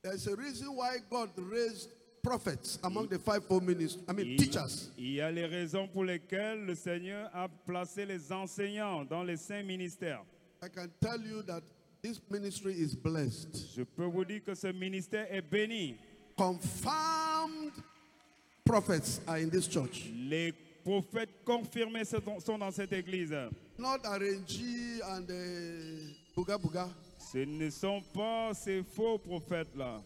There's a reason why God raised prophets among the fivefold ministry. Teachers. Il y a les raisons pour lesquelles le Seigneur a placé les enseignants dans les 5 ministères. I can tell you that this ministry is blessed. Je peux vous dire que ce ministère est béni. Confirmed prophets are in this church. Les prophètes confirmés sont dans cette église. Not RNG and Buga Buga. Ce ne sont pas ces faux prophètes-là.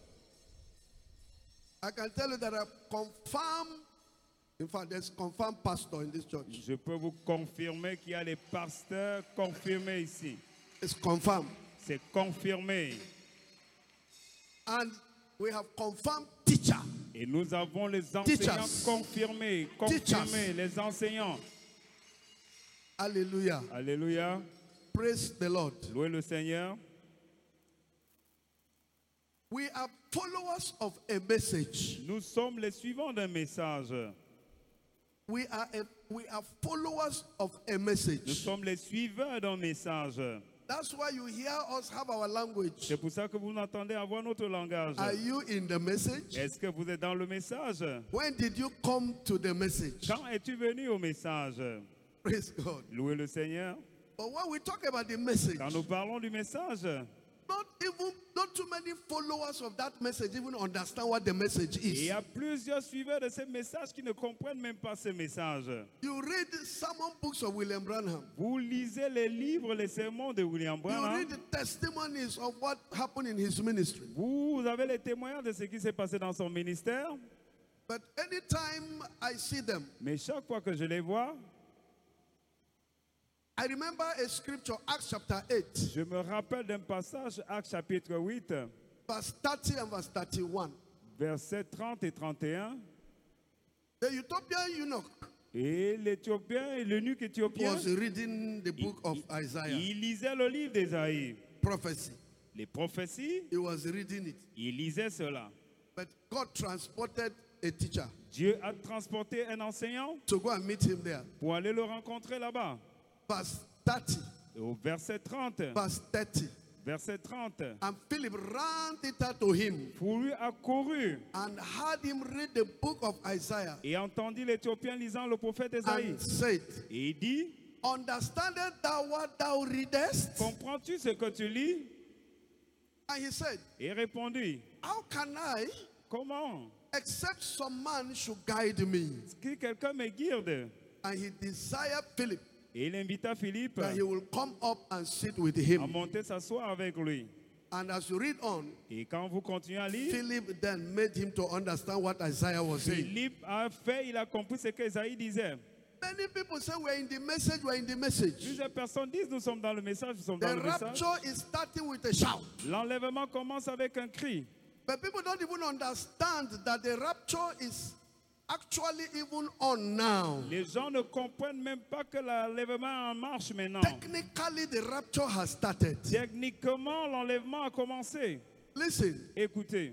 I can tell you that I confirmed, in fact, there's confirmed pastor in this church. Je peux vous confirmer qu'il y a les pasteurs confirmés ici. It's confirmed. C'est confirmé. And we have confirmed teacher. Et nous avons les enseignants Teachers. confirmés, Teachers. les enseignants. Hallelujah. Alléluia. Praise the Lord. Louez le Seigneur. We are followers of a message. Nous sommes les suivants d'un message. We are followers of a Nous message. sommes les suiveurs d'un message. That's why you hear us have our language. C'est pour ça que vous m'entendez avoir notre langage. Are you in the message? Est-ce que vous êtes dans le message? When did you come to the message? Quand es-tu venu au message? Praise God. Louez le Seigneur. But when we talk about the message, Quand nous parlons du message, not too many followers of that message even understand what the message il y is. a plusieurs suiveurs de ce message qui ne comprennent même pas ce message. You read sermon books of William Branham. Vous lisez les livres, les sermons de William You Branham. read the testimonies of what happened in his ministry. Vous avez les témoignages de ce qui s'est passé dans son ministère. But anytime I see them, Mais chaque fois que je les vois, I remember a scripture, Acts chapter 8, je me rappelle d'un passage, Actes chapitre 8, verse 30 and verse 31. versets 30 et 31. The Ethiopian eunuch Et l'Éthiopien, l'eunuque éthiopien, was reading the book of Isaiah, il lisait le livre d'Ésaïe. prophecy. Les prophéties, He was reading it. il lisait cela. But God transported a teacher Dieu a transporté un enseignant to go and meet him there. pour aller le rencontrer là-bas. Verse 30. Et au verset 30, Verse 30. verset 30, And Philip ran thither to him pour lui accourut and heard him read the book of Isaiah et entendit l'Éthiopien lisant le prophète Ésaïe. and said, Et il dit, Understandest thou what thou readest? comprends-tu ce que tu lis? And he said, Et répondit, How can I, comment? except some man should guide me? Que quelqu'un me guide. And he desired Philip Et il invita Philippe that he will come up and sit with à him. monter s'asseoir avec lui. And as you read on, Et quand vous continuez à lire, Philip then made him to understand what Isaiah was saying. Philippe il a compris ce que Isaïe disait. Many people say we're in the message, we're in the message. Plusieurs personnes disent, nous sommes dans le message, nous sommes The dans le message. rapture is starting with a shout. L'enlèvement commence avec un cri. But people don't even understand that the rapture is actually even on now. Les gens ne comprennent même pas que l'enlèvement est en marche maintenant. Technically, the rapture has started. Techniquement, l'enlèvement a commencé. Listen, Écoutez,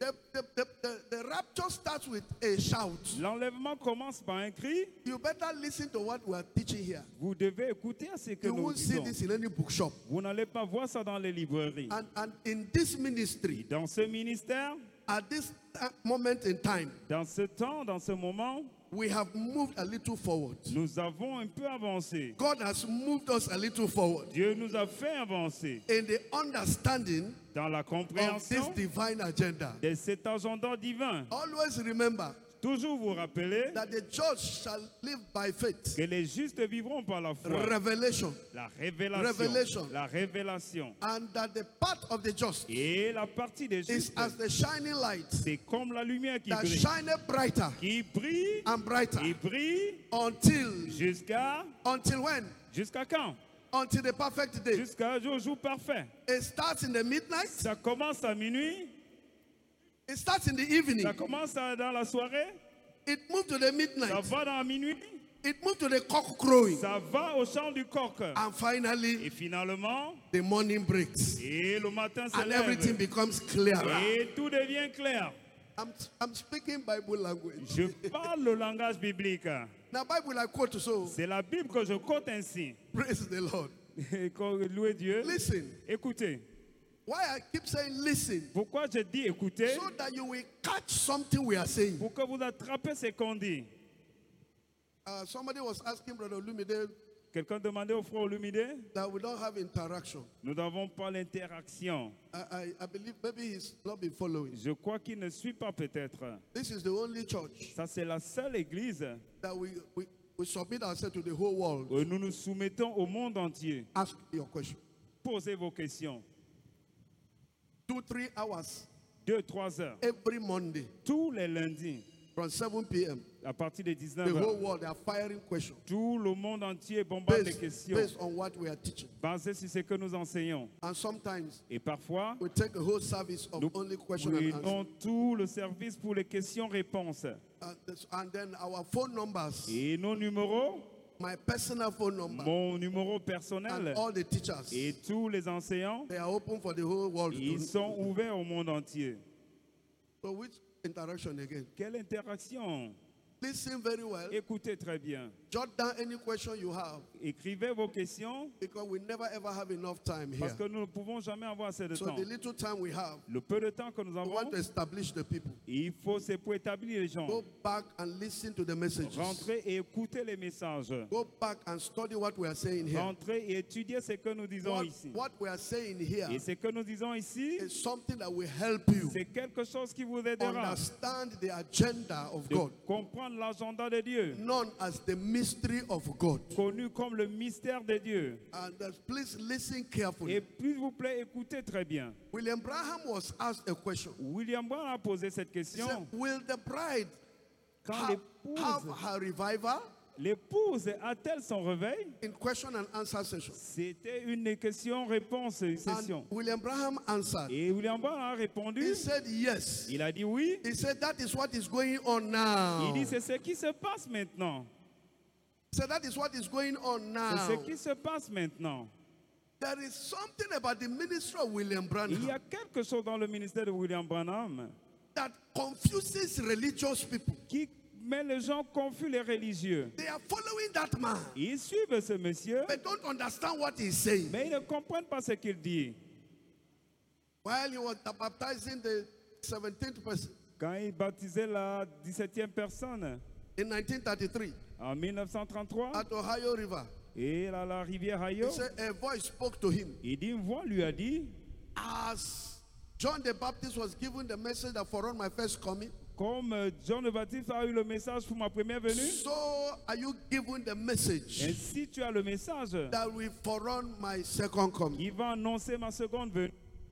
the rapture starts with a shout. l'enlèvement commence par un cri. You better listen to what we are teaching here. Vous devez écouter à ce que You nous won't see disons. this in any bookshop. Vous n'allez pas voir ça dans les librairies. And in this ministry, Dans ce ministère, at this moment in time, dans ce temps, dans ce moment, we have moved a little forward. nous avons un peu avancé. God has moved us a little forward Dieu nous a fait avancer in the understanding dans la of this compréhension divine agenda. de cet agenda divin. Always remember Toujours vous rappelez that the just shall live by faith. que les justes vivront par la foi. Revelation. La révélation. Revelation. La révélation. And that the path of the just Et la partie des is justes, as the shining light c'est comme la lumière qui that brille. shineth brighter Qui brille and brighter et brille until when? jusqu'à quand? Until the perfect day. Jusqu'à un jour parfait. It starts in the midnight. Ça commence à minuit. It starts in the evening. Ça commence dans la soirée. It moved to the Ça midnight. va dans la minuit. It moved to the cock crowing. Ça va au chant du coq. And finally, Et finalement, the morning breaks. et le matin se And everything lève. becomes clearer. Et tout devient clair. I'm speaking Bible language. Je parle le langage biblique. Now, Bible I quote so. C'est la Bible que je quote ainsi. Praise the Lord. Louez Dieu. Listen, Écoutez, Why I keep saying listen? Pourquoi je dis écoutez? So that you will catch something we are saying. Pour que vous attrapez ce qu'on dit. Somebody was asking Brother Lumide Quelqu'un demandait au frère Olumide? that we don't have interaction. Nous n'avons pas l'interaction. I believe maybe he's not been following. Je crois qu'il ne suit pas peut-être. This is the only church Ça, c'est la seule église that we submit ourselves to the whole world. où nous nous soumettons au monde entier. Ask your question. Posez vos questions. 2-3 hours 2-3 heures. every Monday Tous les lundis, from 7 p.m. à partir de The 19 whole heures. world they are firing questions Tout le monde entier bombarde les questions based on what we are teaching. basées sur ce que nous enseignons. And sometimes Et parfois, we take a whole service of nous only question and answer. prenons tout le service pour les questions-réponses. And then our phone numbers, Et nos numéros, my personal phone number, mon numéro and personnel all the teachers, et tous les enseignants, they are open for the whole world. ils sont ouverts au monde entier. So which interaction again? Quelle interaction! Listen very well. Écoutez très bien. Jot down any question you have Écrivez vos questions because we never ever have enough time here. parce que nous ne pouvons jamais avoir assez de So temps. the little time we have, Le peu de temps que nous we avons, want to establish the people. il faut, c'est pour établir les gens. Go back and listen to the messages. Rentrez et écoutez les messages. Go back and study what we are saying here. Rentrez et étudiez ce que nous disons ici. What we are saying here Et ce que nous disons ici, is something that will help you c'est quelque chose qui vous aidera understand the agenda of de God, comprendre l'agenda de Dieu, known as the mystery of God. connu comme le mystère de Dieu. And please listen Et carefully. s'il vous plaît, écoutez très bien. William Branham was asked a question. William Branham a posé cette He said, question. will the bride Quand have her revival? l'épouse a-t-elle son réveil? In question and answer session. C'était une question-réponse, une session. And William Branham answered. Et William Branham a répondu. He said yes. Il a dit oui. He said that is what is going on now. Il dit c'est ce qui se passe maintenant. He said that is what is going on C'est now. ce qui se passe maintenant. There is something about the ministry of William Il y a Branham quelque chose dans le ministère de William Branham that confuses religious people. qui met les gens confus, les religieux. They are following that man, Ils suivent ce monsieur, but don't understand what he's saying. mais ils ne comprennent pas ce qu'il dit. While he was baptizing the 17th person Quand il baptisait la 17e personne in 1933 en 1933, at Ohio River, et à la rivière he Hayo, said a voice spoke to him il dit, une voix lui a dit, as John the Baptist was given the message that forerun my first coming. comme Jean le Baptiste a eu le message pour ma première venue, So are you given the message ainsi tu as le message that will forerun my second coming? qui va annoncer ma seconde venue.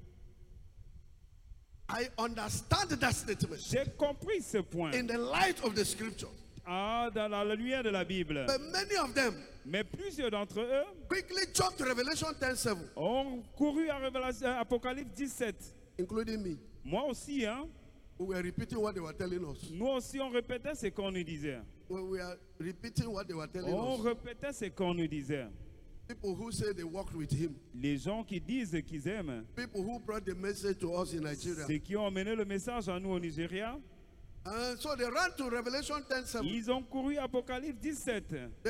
I understand that statement J'ai compris ce point. in the light of the scripture. Dans la lumière de la Bible. But many of them Mais plusieurs d'entre eux quickly jump to Revelation 10:7, ont couru à Apocalypse 17. including me. Moi aussi, hein. We were repeating what they were telling us. Nous aussi, on répétait ce qu'on nous disait. We are repeating what they were telling On us. répétait ce qu'on nous disait. People who say they walked with him. Les gens qui disent qu'ils aiment, People who brought the message to us in Nigeria. ceux qui ont amené le message à nous au Nigeria, And so they ran to Revelation 10:7. ils ont couru à Apocalypse 17.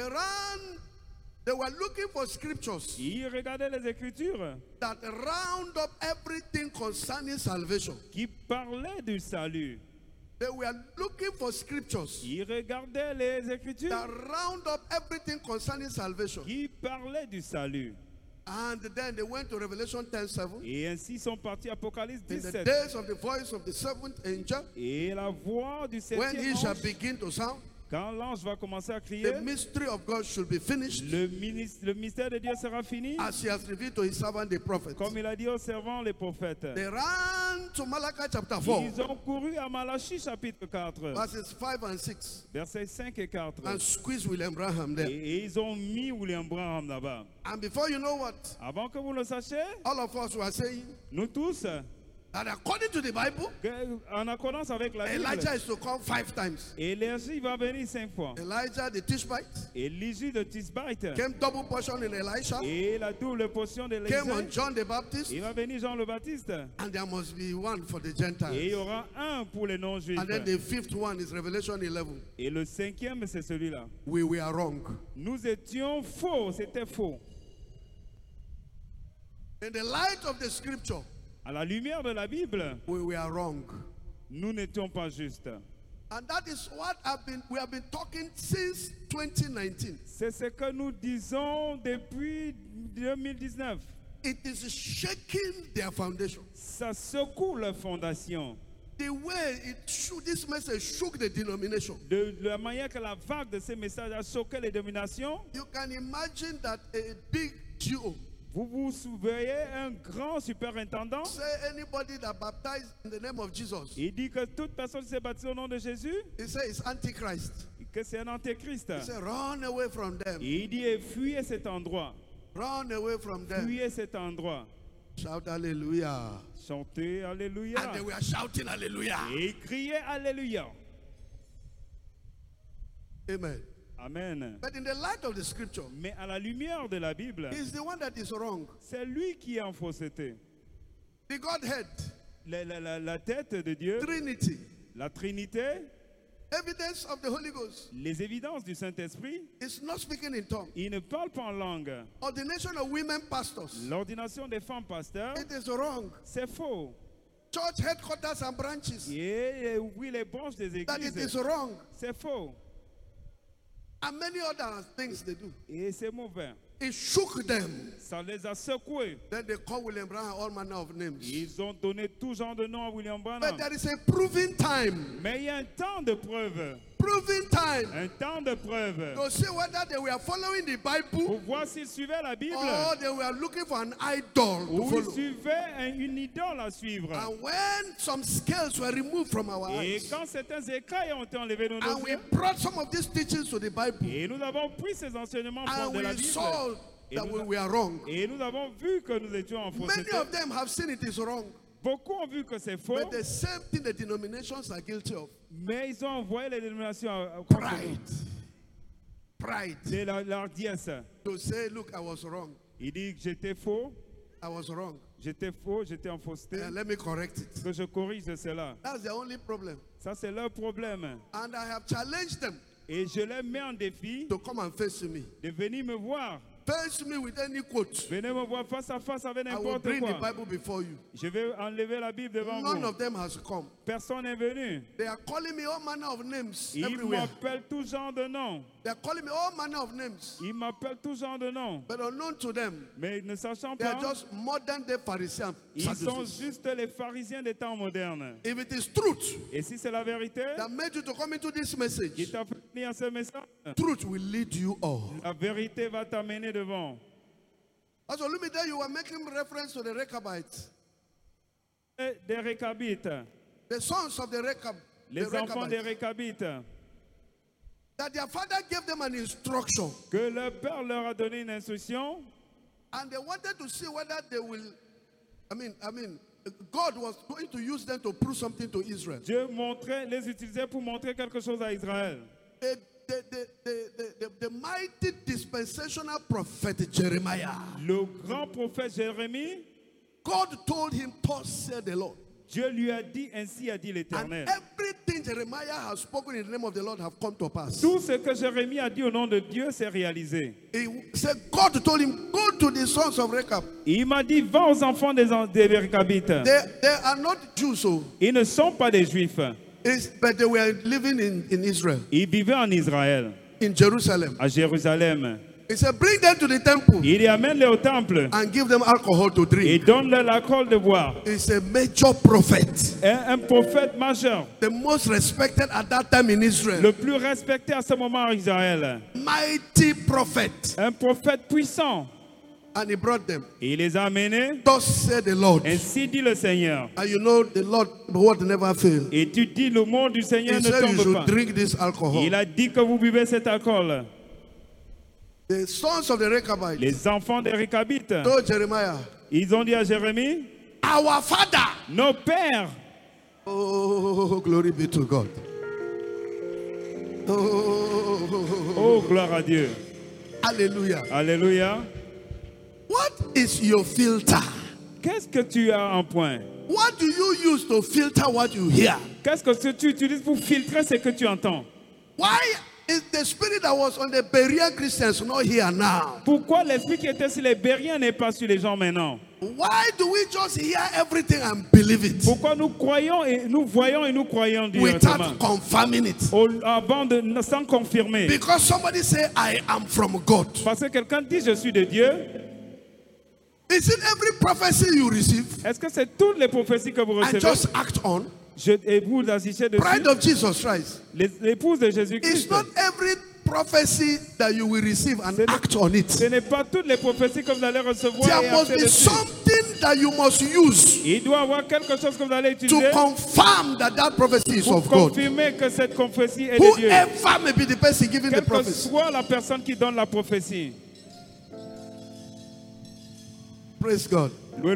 They were looking for scriptures Ils regardaient les Écritures that round up everything concerning salvation. qui parlaient du salut. They were looking for scriptures Ils regardaient les Écritures that round up everything concerning salvation. qui parlaient du salut. And then they went to Revelation 10:7. Et ainsi sont partis à Apocalypse In the 17. days of the voice of the seventh angel, Et la voix du when septième he shall ange, begin to sound, quand l'ange va commencer à crier, the mystery of God should be finished le mystère de Dieu sera fini, as he has revealed to his servant the prophets. comme il a dit aux servants les prophètes. They ran to Malachi chapter 4, Ils ont couru à Malachie chapitre 4, verses 5 and 6, versets 5 et 4. and squeeze William Branham there. Et ils ont mis William Branham là-bas. And before you know what, Avant que vous le sachiez, all of us were saying nous tous, that according to the Bible, en accordance avec la Bible, Elijah is to come 5 times. Élie va venir 5 fois. Elijah the Tishbite Élie de Tisbite came double portion in Elisha, et la double portion de came on l'Élie. John the Baptist, Il va venir Jean le Baptiste. and there must be one for the Et il Gentiles. y aura un pour les non-juifs. And then the fifth one is Revelation 11. Et le cinquième, c'est celui-là. We were wrong. Nous étions faux, c'était faux. In the light of the scripture, À la lumière de la Bible, we were wrong. nous n'étions pas justes. And that is what we have been talking since 2019. C'est ce que nous disons depuis 2019. It is shaking their foundation. Ça secoue la fondation. The way this message shook the denomination. De la manière que la vague de ces messages a choqué les dominations, You can imagine that a big GO, vous vous souvenez, un grand superintendant, say anybody that baptized in the name of Jesus, il dit que toute personne qui s'est baptisée au nom de Jésus, he said it's Antichrist. que c'est un antéchrist. He said run away from them. Et il dit, et fuyez cet endroit. Run away from them. Fuyez cet endroit. Shout hallelujah. Chantez Alléluia. And they were shouting hallelujah. Et criez Alléluia. Amen. Amen. But in the light of the scripture, Mais à la lumière de la Bible, he's the one that is wrong. c'est lui qui est en fausseté. The Godhead, La tête de Dieu, Trinity, la Trinité, evidence of the Holy Ghost, les évidences du Saint-Esprit, is not speaking in tongues. il ne parle pas en langue. Ordination of women pastors, L'ordination des femmes pasteurs, it is wrong. c'est faux. Church headquarters and branches, Et oui, les branches des that it is églises, wrong. c'est faux. And many other things they do. Et c'est mauvais. It shook them. Ça les a secoués. Then they call William Branham all manner of names. Ils ont donné tout genre de noms à William Branham. But there is a proving time. Mais il y a un temps de preuve. Proving time. Un temps de preuve. To see whether they were following the Bible Pour voir s'ils suivaient la Bible or they were looking for an idol to ou ils follow. suivaient une idole à suivre. And when some scales were removed from our Et eyes, quand certains écailles ont été enlevés de nos and we yeux, brought some of these teachings to the Bible, et nous avons pris ces enseignements and de la we Bible, saw et that nous, we were wrong. et nous avons vu que nous étions en Many fausseté. of them have seen it is wrong. Beaucoup ont vu que c'est faux, But the same thing the denominations are guilty of. mais ils ont envoyé les dénominations à Pride. Pride. c'est l'ardiesse. To say, look, I was wrong. Il dit que j'étais faux, I was wrong. j'étais faux, j'étais en fausseté, Let me correct it. que je corrige cela. That's the only problem. Ça, c'est leur problème. And I have challenged them Et je les mets en défi to come and face me. de venir me voir. Face me with any quote. Venez me voir face à face avec I will n'importe bring the quoi. Bible before you. Je vais enlever la Bible devant None vous. of them has come. Personne n'est venu. They are calling me all manner of names Ils everywhere. m'appellent tout genre de noms. They are calling me all manner of names. Ils m'appellent tout genre de noms. But unknown to them, Mais ne sachant they are pas, just modern day Pharisees. ils sont Sadducees. juste les pharisiens des temps modernes. If it is truth Et si c'est la vérité that made you to come into this qui message, t'a fait venir à ce message, truth will lead you all. la vérité va t'amener devant. Also, let me tell you, were making reference to the Rechabites, Et des Récabites, the sons of the Rechab, les the enfants des Rechabites, Récabites, that their father gave them an instruction, que leur père leur a donné une instruction. and they wanted to see whether they will. I mean, God was going to use them to prove something to Israel. Dieu les utilisait pour montrer quelque chose à Israël. The mighty dispensational prophet Jeremiah, Le grand prophète Jérémie, God told him, "Thus said the Lord." Dieu lui a dit, ainsi a dit And l'Éternel. everything Jeremiah has spoken in the name of the Lord have come to pass. Tout ce que Jérémie a dit au nom de Dieu s'est réalisé. He said, God told him, "Go to the sons of Rechab. Il m'a dit, va aux enfants des Récabites. They are not Jews, so Ils ne sont pas des Juifs. but they were living in Israel, Ils vivaient en Israël, in Jerusalem." à Jérusalem. He said, "Bring them to the temple Il y amène-les au temple and give them alcohol to et drink." donne-leur l'alcool de boire. He's a major prophet, Un prophète majeur, the most respected at that time in Israel. le plus respecté à ce moment en Israël. Mighty prophet. Un prophète puissant. And he brought them. Et il les a amenés. Thus said the Lord. Ainsi dit le Seigneur. And you know the Lord word never fail. Et tu dis, le mot du Seigneur He ne said you tombe should pas. drink this alcohol. Il a dit que vous buvez cet alcool. The sons of the Rechabites Les enfants des Récabites, told Jeremiah, ils ont dit à Jérémie, "Our father." nos pères, Oh, glory be to God. Oh, oh gloire à Dieu, hallelujah. alléluia. What is your filter? Qu'est-ce que tu as en point? What do you use to filter what you hear? Qu'est-ce que tu utilises pour filtrer ce que tu entends? Why is the spirit that was on the Berean Christians not here now? Pourquoi l'esprit qui était sur les Bériens n'est pas sur les gens maintenant? Why do we just hear everything and believe it Pourquoi nous croyons et nous voyons et nous croyons without directement confirming it? sans confirmer? Because somebody say, I am from God. Parce que quelqu'un dit je suis de Dieu. Is it every prophecy you receive Est-ce que c'est toutes les prophéties que vous and recevez just act on? et vous agissez dessus? Bride of Jesus Christ. L'épouse de Jésus-Christ. It's not every prophecy that you will receive and act on it. Ce n'est pas toutes les prophéties que vous allez recevoir There et must acter be dessus. something that you must use Il doit y avoir quelque chose que vous allez to utiliser confirm that that prophecy is pour of God. confirmer que cette prophétie est de Dieu. Whoever may be the person giving the Quelle que prophecy. soit la personne qui donne la prophétie. Praise God. Louez-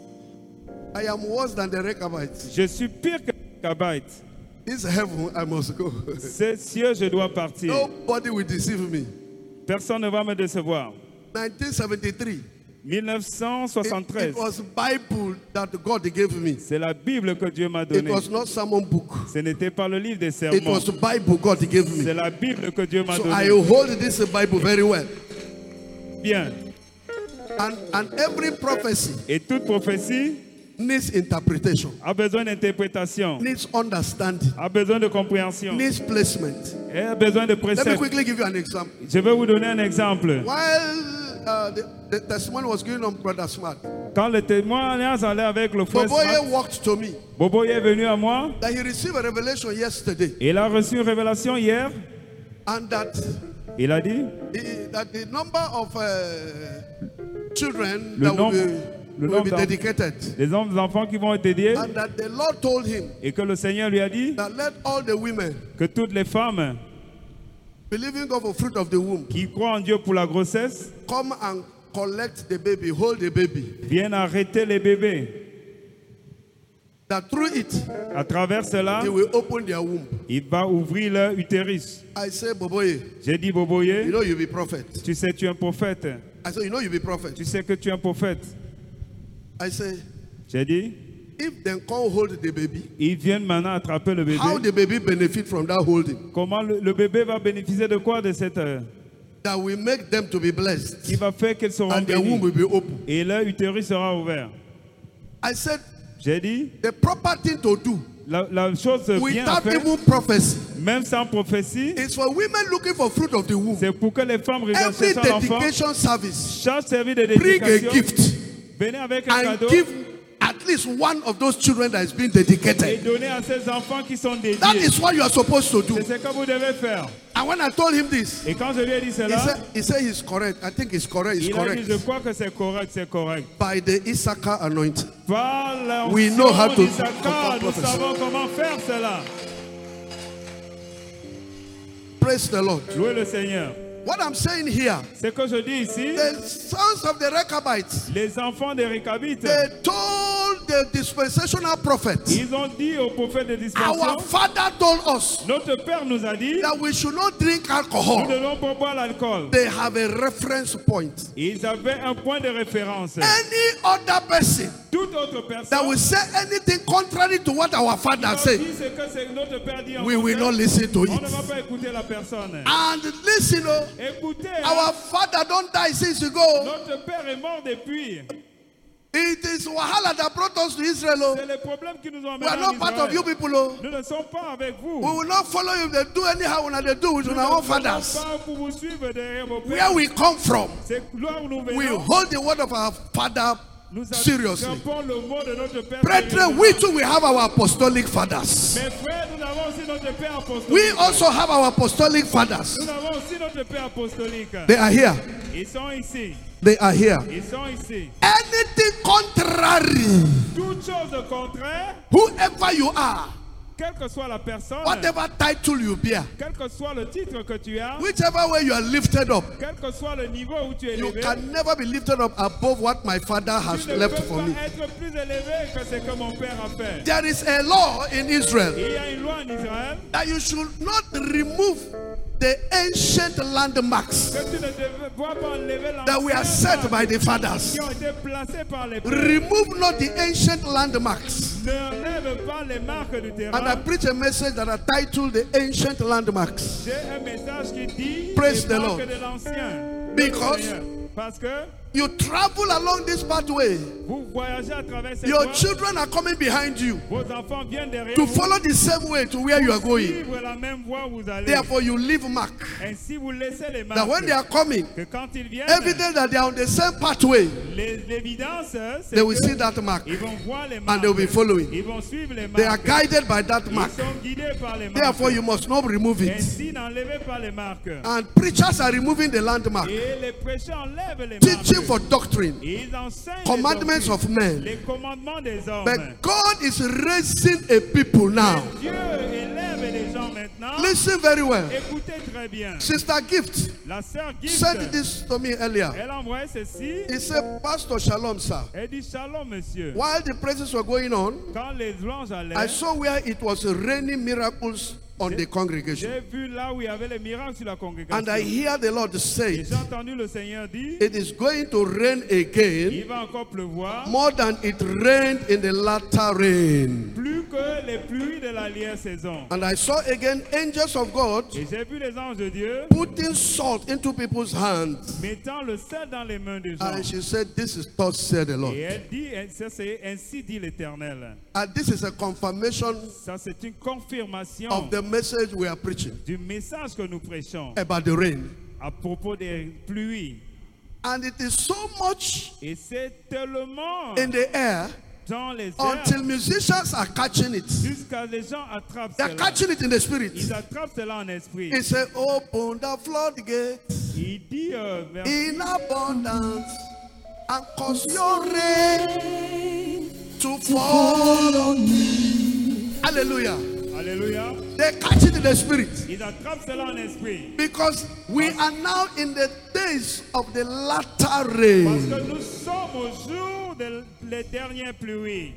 I am worse than the Rechabites. Je suis pire que les Gabaïtes. This heaven, I must go. C'est cieux, je dois partir. Nobody will deceive me. Personne ne va me décevoir. 1973. It 1973. was Bible that God gave me. C'est la Bible que Dieu m'a It donnée. was not sermon book. Ce n'était pas le livre des It sermons. was the Bible God gave C'est me. la Bible que Dieu m'a So I donnée. hold this Bible very well. Bien. And every prophecy Et toute prophétie needs interpretation, a besoin d'interprétation, needs understanding, a besoin de compréhension, needs placement. et a besoin de Let me préceptes. quickly give you an example. Je vais vous donner un exemple. While the testimony was given on Brother Smart, Quand le témoignage allait avec le frère Boboye Smart, walked to me Boboye est venu à moi. that he received a revelation yesterday Il a reçu une révélation hier. and that Il a dit that the number of children Le that will nombre- be, le will be nombre dedicated, les enfants qui vont être dédiés and that the Lord told him et que le Seigneur lui a dit that let all the women que toutes les femmes believing God for fruit of the womb qui croient en Dieu pour la grossesse come and collect the baby, hold the baby, viennent arrêter les bébés. that through it À travers cela, he will open their womb. il va ouvrir leur utérus. I say, Boboye, J'ai dit, you Boboye, know you be prophet. tu sais, tu es un prophète. I say, you know you be prophet. Tu sais que tu es un prophète. I say, J'ai dit, if they can't hold the baby, ils viennent maintenant attraper le bébé. how the baby benefit from that holding? Comment le bébé va bénéficier de quoi de cette That will make them to be blessed qui va faire qu'ils seront and their womb bénis will be open. et leur utérus sera ouvert. I said, J'ai dit, the proper thing to do la chose bien à without faire, even prophecy même sans prophétie, is for women looking for fruit of the womb. c'est pour que les femmes regardent Every cherchant l'enfant. dedication service, Chaque service de bring a dédication, gift venez avec un and cadeau give at least one of those children that is being et dedicated. donnez à ces enfants qui sont dédiés. That is what you are supposed to do. C'est ce que vous devez faire. And when I told him this, Et quand je lui ai dit cela, he said he's correct. I think he's correct. He's il a dit, correct. je crois que c'est correct, c'est correct. By the Issachar anointing. Par We know how l'onction to d'Issachar, nous confirm prophecy. savons comment faire cela. Praise the Lord. Louez le Seigneur. What I'm saying here, Ce que je dis ici, the sons of the Rechabites, les enfants des Récabites, they told the dispensational prophets, ils ont dit au prophète de our dispensation, father told us notre père nous a dit, that we should not drink nous alcohol. ne devons pas boire l'alcool. They have a reference point. Ils avaient un point de référence. Any other person Toute autre that personne will say anything contrary to what our father qui said, dit ce que notre père dit en we will contraire, not listen to on it. ne va pas écouter la personne. And listen, Écoutez, our father don't die since ago. notre père est mort depuis. It is Wahala that brought us to Israel. C'est les problèmes qui nous ont We are amenés en not part of you Israël. people. Nous ne sommes pas avec vous. We will not follow you. They do anyhow when they do with Nous ne our own sommes fathers. pas pour vous suivre derrière vos Where pères. we come from, C'est là où nous we venons. hold the word of our father Nous seriously. attrapons le mot de notre père. Brethren, sérieusement. we too we have our apostolic fathers. Mes frères, nous avons aussi notre père apostolique. We also have our apostolic fathers. Nous avons aussi notre père apostolique. They are here. Ils sont ici. They are here. Ils sont ici. Anything contrary, Toute chose contraire, whoever you are, quelle que soit la personne, whatever title you bear, quel que soit le titre que tu as, whichever way you are lifted up, quel que soit le niveau où tu es you élevé, can never be lifted up above what my father has tu ne left peux for pas me. être plus élevé que ce que mon père a fait. There is a law in Israel Il y a une loi en Israël that you should not remove the ancient landmarks que tu ne dois pas enlever that were set by the fathers. qui ont été placés par les pères. Remove not the ancient landmarks. N'enlève pas les marques du And I terrain. preach a message that I titled The Ancient Landmarks. J'ai un message qui dit Praise les the marques Lord. de l'ancien. Because Parce que You travel along this pathway. Vous voyagez à travers cette Your voie. children are coming behind you Vos enfants viennent derrière to vous. follow the same way to where you are going. Suivre la même voie où vous allez. Therefore, you leave mark. Ainsi, vous laissez les That marques. when they are coming, Que quand ils viennent, evidence that they are on the same pathway, l'évidence, c'est they will que see that mark ils vont voir les and marques. they will be following. Ils vont suivre les They are marques. guided by that mark. Ils sont guidés par les marques. Therefore, you must not remove it. Ainsi, n'enlevez pas les marques. And preachers are removing the landmark, Et les prêcheurs enlèvent les teaching marques. for doctrine, Ils enseignent commandments of men. les commandements des hommes. But God is raising a people now. Dieu élève les gens maintenant. Listen very well. Écoutez très bien. Sister Gift La sœur Gift, said this to me earlier. elle a envoyé ceci. He said, Pastor Shalom, sir. Elle dit shalom, monsieur. While the praises were going on, Quand les louanges I allaient, saw where it was raining miracles on the congregation. j'ai vu là où il y avait les miracles sur la congrégation. And I hear the Lord Et say, j'ai entendu le Seigneur dire, it is going to rain again il va encore pleuvoir, more than it rained in the latter rain. plus que les pluies de la lière saison. And I saw again angels of God Et j'ai vu les anges de Dieu putting salt into people's hands. mettant le sel dans les mains des gens. And she said, this is thus said the Lord. Et elle dit, ainsi dit l'Éternel. And this is a confirmation Ça, c'est une confirmation of the message we are preaching du message que nous prêchons about the rain. à propos des pluies. And it is so much Et c'est tellement in the air dans les airs until musicians are catching it. jusqu'à les gens attrapent They are cela. catching it in the spirit. Ils attrapent cela en esprit. He said, open the floodgate Il dit vers in abundance and cause your rain to fall on me. Hallelujah. Alléluia. They catch it in the spirit. Ils attrapent cela en esprit. Because we are now in the days of the latter Parce rain. que nous sommes au jour des dernières pluies.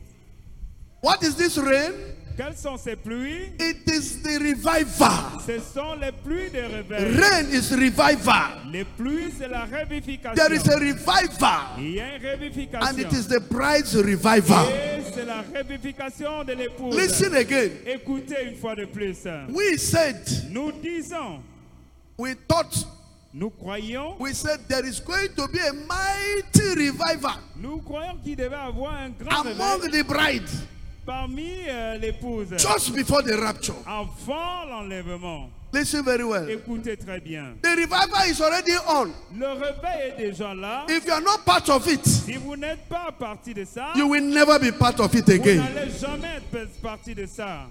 What is this rain? Quelles sont ces pluies? It is the revival. Ce sont les pluies de réveil. Rain is revival. Les pluies, c'est la revivification. There is a revival. Il y a une revivification. And it is the bride's revival. Et c'est la revivification de l'épouse. Listen again. Écoutez une fois de plus. We said, Nous disons, we thought, nous croyons, we said there is going to be a mighty revival nous croyons qu'il devait avoir un grand among réveil the bride parmi l'épouse just before the rapture. avant l'enlèvement. Listen very well. Écoutez très bien. The revival is already on. Le réveil est déjà là. If you are not part of it, Si vous n'êtes pas partie de ça, you will never be part of it vous again. n'allez jamais être partie de ça.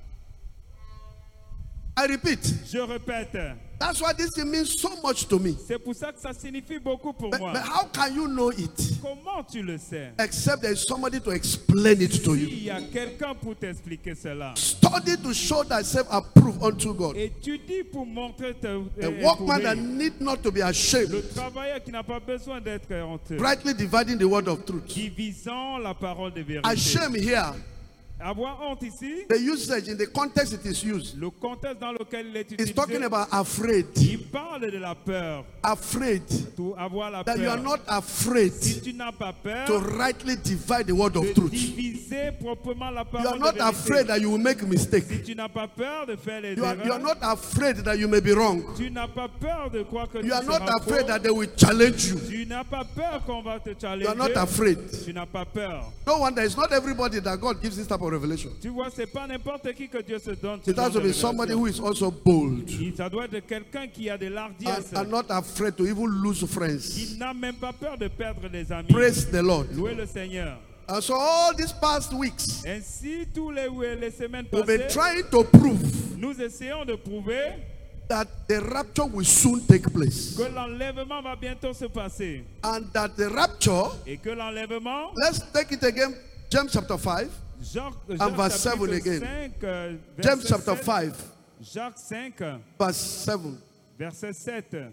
I repeat. Je répète. That's why this thing means so much to me. C'est pour ça que ça signifie beaucoup pour But moi. how can you know it Comment tu le sais? except there is somebody to explain it to you? S'il y a quelqu'un pour t'expliquer cela. Study to show thyself approved unto God. Étudie pour montrer A workman that need not to be le ashamed, travailleur qui n'a pas besoin d'être honteux. rightly dividing the word of truth. Divisant la parole de vérité. Ashamed here, Avoir honte ici, the usage in the context it is used, le contexte dans lequel il est is talking utilisé, about afraid. il parle de la peur. Afraid. Pour avoir la That you are peur. not afraid Si tu n'as pas peur to rightly divide the word de of truth. diviser proprement la You are parole de not vérité. afraid that you will make a mistake. Si tu n'as pas peur de faire les You are erreurs, not afraid that you may be wrong. tu n'as pas peur de croire que tu You are not seras afraid faux. that they will challenge you. Tu n'as pas peur qu'on va te You challenger. are not afraid. Tu n'as pas peur. No wonder it's not everybody that God gives this type of revelation. Tu vois, c'est pas n'importe qui que Dieu se donne. ce It genre has to de be somebody révélation. who is also bold Ça doit être quelqu'un qui a de l'ardiesse, and not afraid to even lose qui friends. n'a même pas peur de perdre des amis. Praise the Lord. Louez le Seigneur. And so all these past weeks, Ainsi, tous les semaines we've been passées, trying to prove nous essayons de prouver that the rapture will soon take place. que l'enlèvement va bientôt se passer. And that the rapture, Et que l'enlèvement, let's take it again, James chapter 5, Jacques verse 7 chapitre again. 5, James verset chapter 7, 5, Jacques 5, verse 7. verset 7.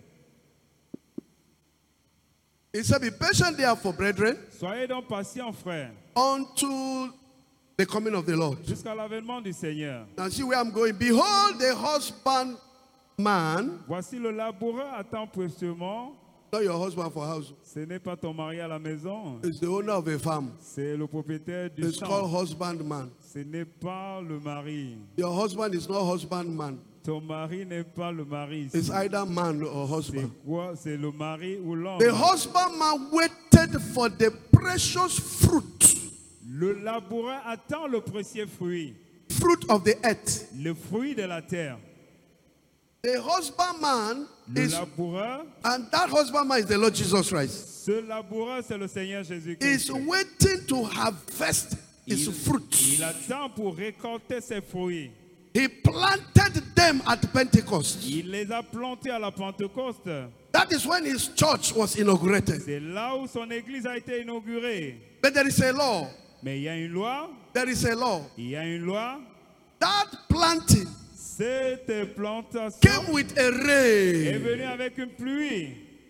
He said, be patient therefore, brethren, Soyez donc patients, frères, unto the coming of the Lord. jusqu'à l'avènement du Seigneur. Now see where I'm going. Behold, the husbandman, Voici le laboureur attend précieusement. not your husband for house, Ce n'est pas ton mari à la maison, is the owner of a farm. c'est le propriétaire du It's called champ. husbandman. Ce n'est pas le mari. Your husband is not husbandman. Ton mari n'est pas le mari ici. It's either man or C'est husband. quoi? C'est le mari ou l'homme. The husbandman waited for the precious fruit, Le laboureur attend le précieux fruit, fruit of the earth. le fruit de la terre. The husbandman Le is, laboureur, and that husbandman is the Lord Jesus Christ, ce laboureur, c'est le Seigneur is Jésus-Christ. waiting to harvest his fruit. Il attend pour récolter ses fruits. He planted them at Pentecost. Il les a plantés à la Pentecôte. That is when his church was inaugurated. C'est là où son église a été inaugurée. But there is a law. Mais il y a une loi. There is a law. Il y a une loi. That planting Cette plantation came with a est rain. venue avec une pluie.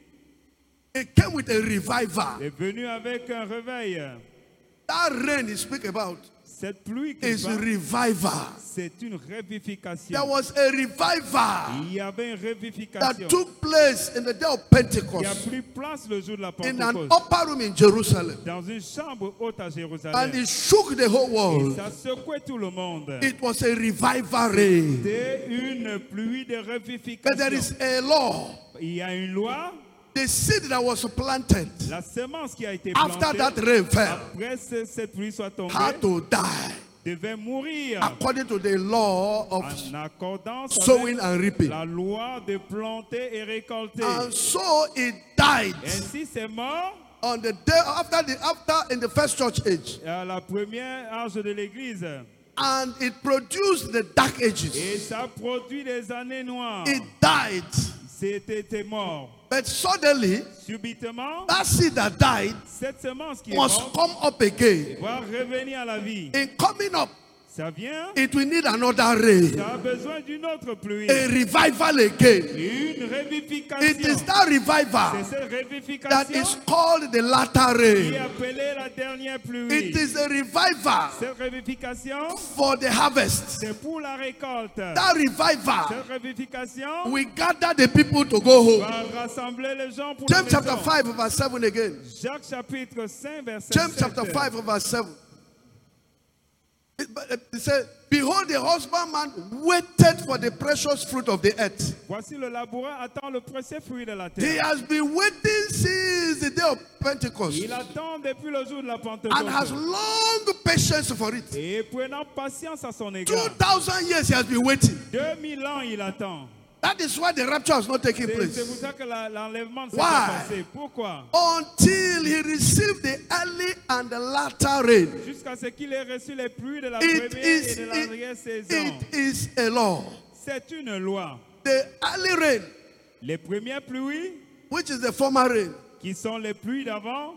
It came with a revival. Est venue avec un réveil. That rain he speak about Cette pluie qui is va, revival. c'est une revivification. There was a revival Il y avait une that revivification took place in the day of qui a Pentecost pris place le jour de la in an Pentecôte upper room in Jerusalem. dans une chambre haute à And Jérusalem. it shook the whole Et world. ça secouait tout le monde. It was a revival rain. C'était une pluie de But there revivification. is a law. Il y a une loi. The seed that was planted La semence qui a été after plantée that rain fell après que cette pluie soit tombée had to die devait mourir according to the law of en accordance sowing avec and reaping. la loi de planter et récolter. And so it died Ainsi, c'est mort on the day after in the first church age. à la première âge de l'Église. And it produced the dark Et ages. ça produit des années noires. It died. C'était mort. But suddenly, Subitement, that seed that died cette semence qui est must morte come up again. va revenir à la vie. In coming up, Ça vient, it will need another rain. ça a besoin d'une autre pluie. A revival again. Une It revivification. is that revival C'est cette that revivification is called the latter qui est rain. appelée la dernière pluie. It is a revival Cette revivification, for the harvest. c'est pour la récolte. That revival Cette revivification will gather the people to go home. va rassembler les gens pour la James chapter maison. 5 verse 7 again. Jacques chapitre 5 verset James 7. chapter 5 verse 7. It said, behold, the husbandman waited for the precious fruit of the earth. Voici le laboureur attend le précieux fruit de la He terre. has been waiting since the day of Pentecost Il attend depuis le jour de la and has Pentecôte. long patience for it. Et prenant patience à son égard. 2,000 years he has been waiting. 2000 ans il attend. That is why the rapture has not taken C'est place. pour ça que l'enlèvement ne s'est Why? pas passé. Pourquoi? Until he received the early and the latter rain. Jusqu'à ce qu'il ait reçu les pluies de la It première et is, de la dernière saison. it is a law. C'est une loi. The early rain, Les premières pluies, which is the former rain, qui sont les pluies d'avant,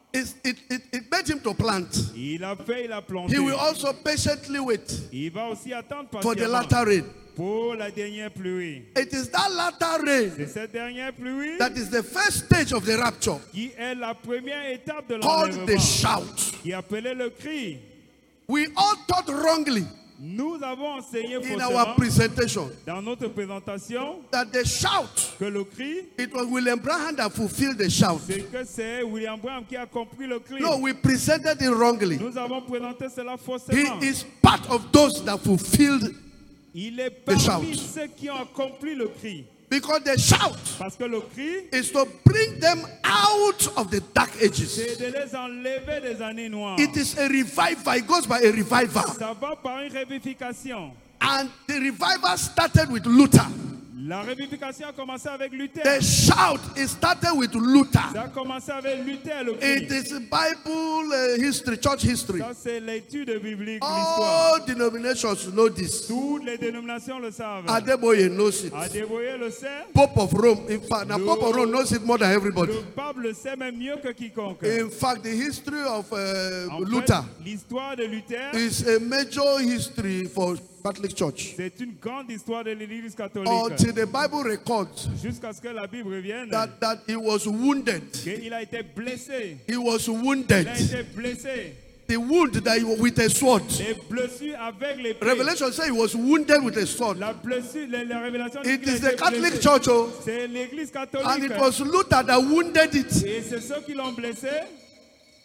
it made him to plant. il a fait, il a planté. He will also patiently wait Il va aussi attendre for the patiemment latter rain. pour la dernière pluie. It is that latter rain C'est cette dernière pluie that is the first stage of the rapture, qui est la première étape de called the l'enlèvement, shout. qui est appelée le cri. We all thought wrongly Nous avons enseigné in our faussement presentation dans notre présentation that the shout, que le cri, it was William Branham that fulfilled the shout. c'est que c'est William Branham qui a compris le cri. No, we presented it wrongly. Nous avons présenté cela He faussement. is part of those that fulfilled, Il est The parmi shout. ceux qui ont accompli le cri. because the shout Parce que le cri, is to bring them out of the dark ages. c'est de les enlever des années noires. It is a revival. It goes by a revival. Ça va par une revivification. And the revival started with Luther. La revivification a commencé avec Luther. The shout, it started with Luther. Ça a commencé avec Luther, le cri. It is Bible history, church history. Ça, c'est l'étude biblique, l'histoire. All denominations know this. Toutes les dénominations le savent. Adeboye knows it. Adeboye le sait. Pope of Rome. In fact, the Pope of Rome knows it more than everybody. Le pape le sait même mieux que quiconque. In fact, the history of En fait, Luther l'histoire de Luther, is a major history for Catholic Church. c'est une grande histoire de l'Église catholique. Until the Bible records Jusqu'à ce que la Bible revienne, that he was wounded. qu'il a été blessé. He was Il wounded. a été blessé. The wound that he, with a sword. Les blessures avec les pieds. Revelation says he was wounded with a sword. La blessure, la révélation dit It qu'il a is été the Catholic blessé. Church, oh, C'est l'Église and catholique. it was Luther that wounded it. Et c'est ceux qui l'ont blessé.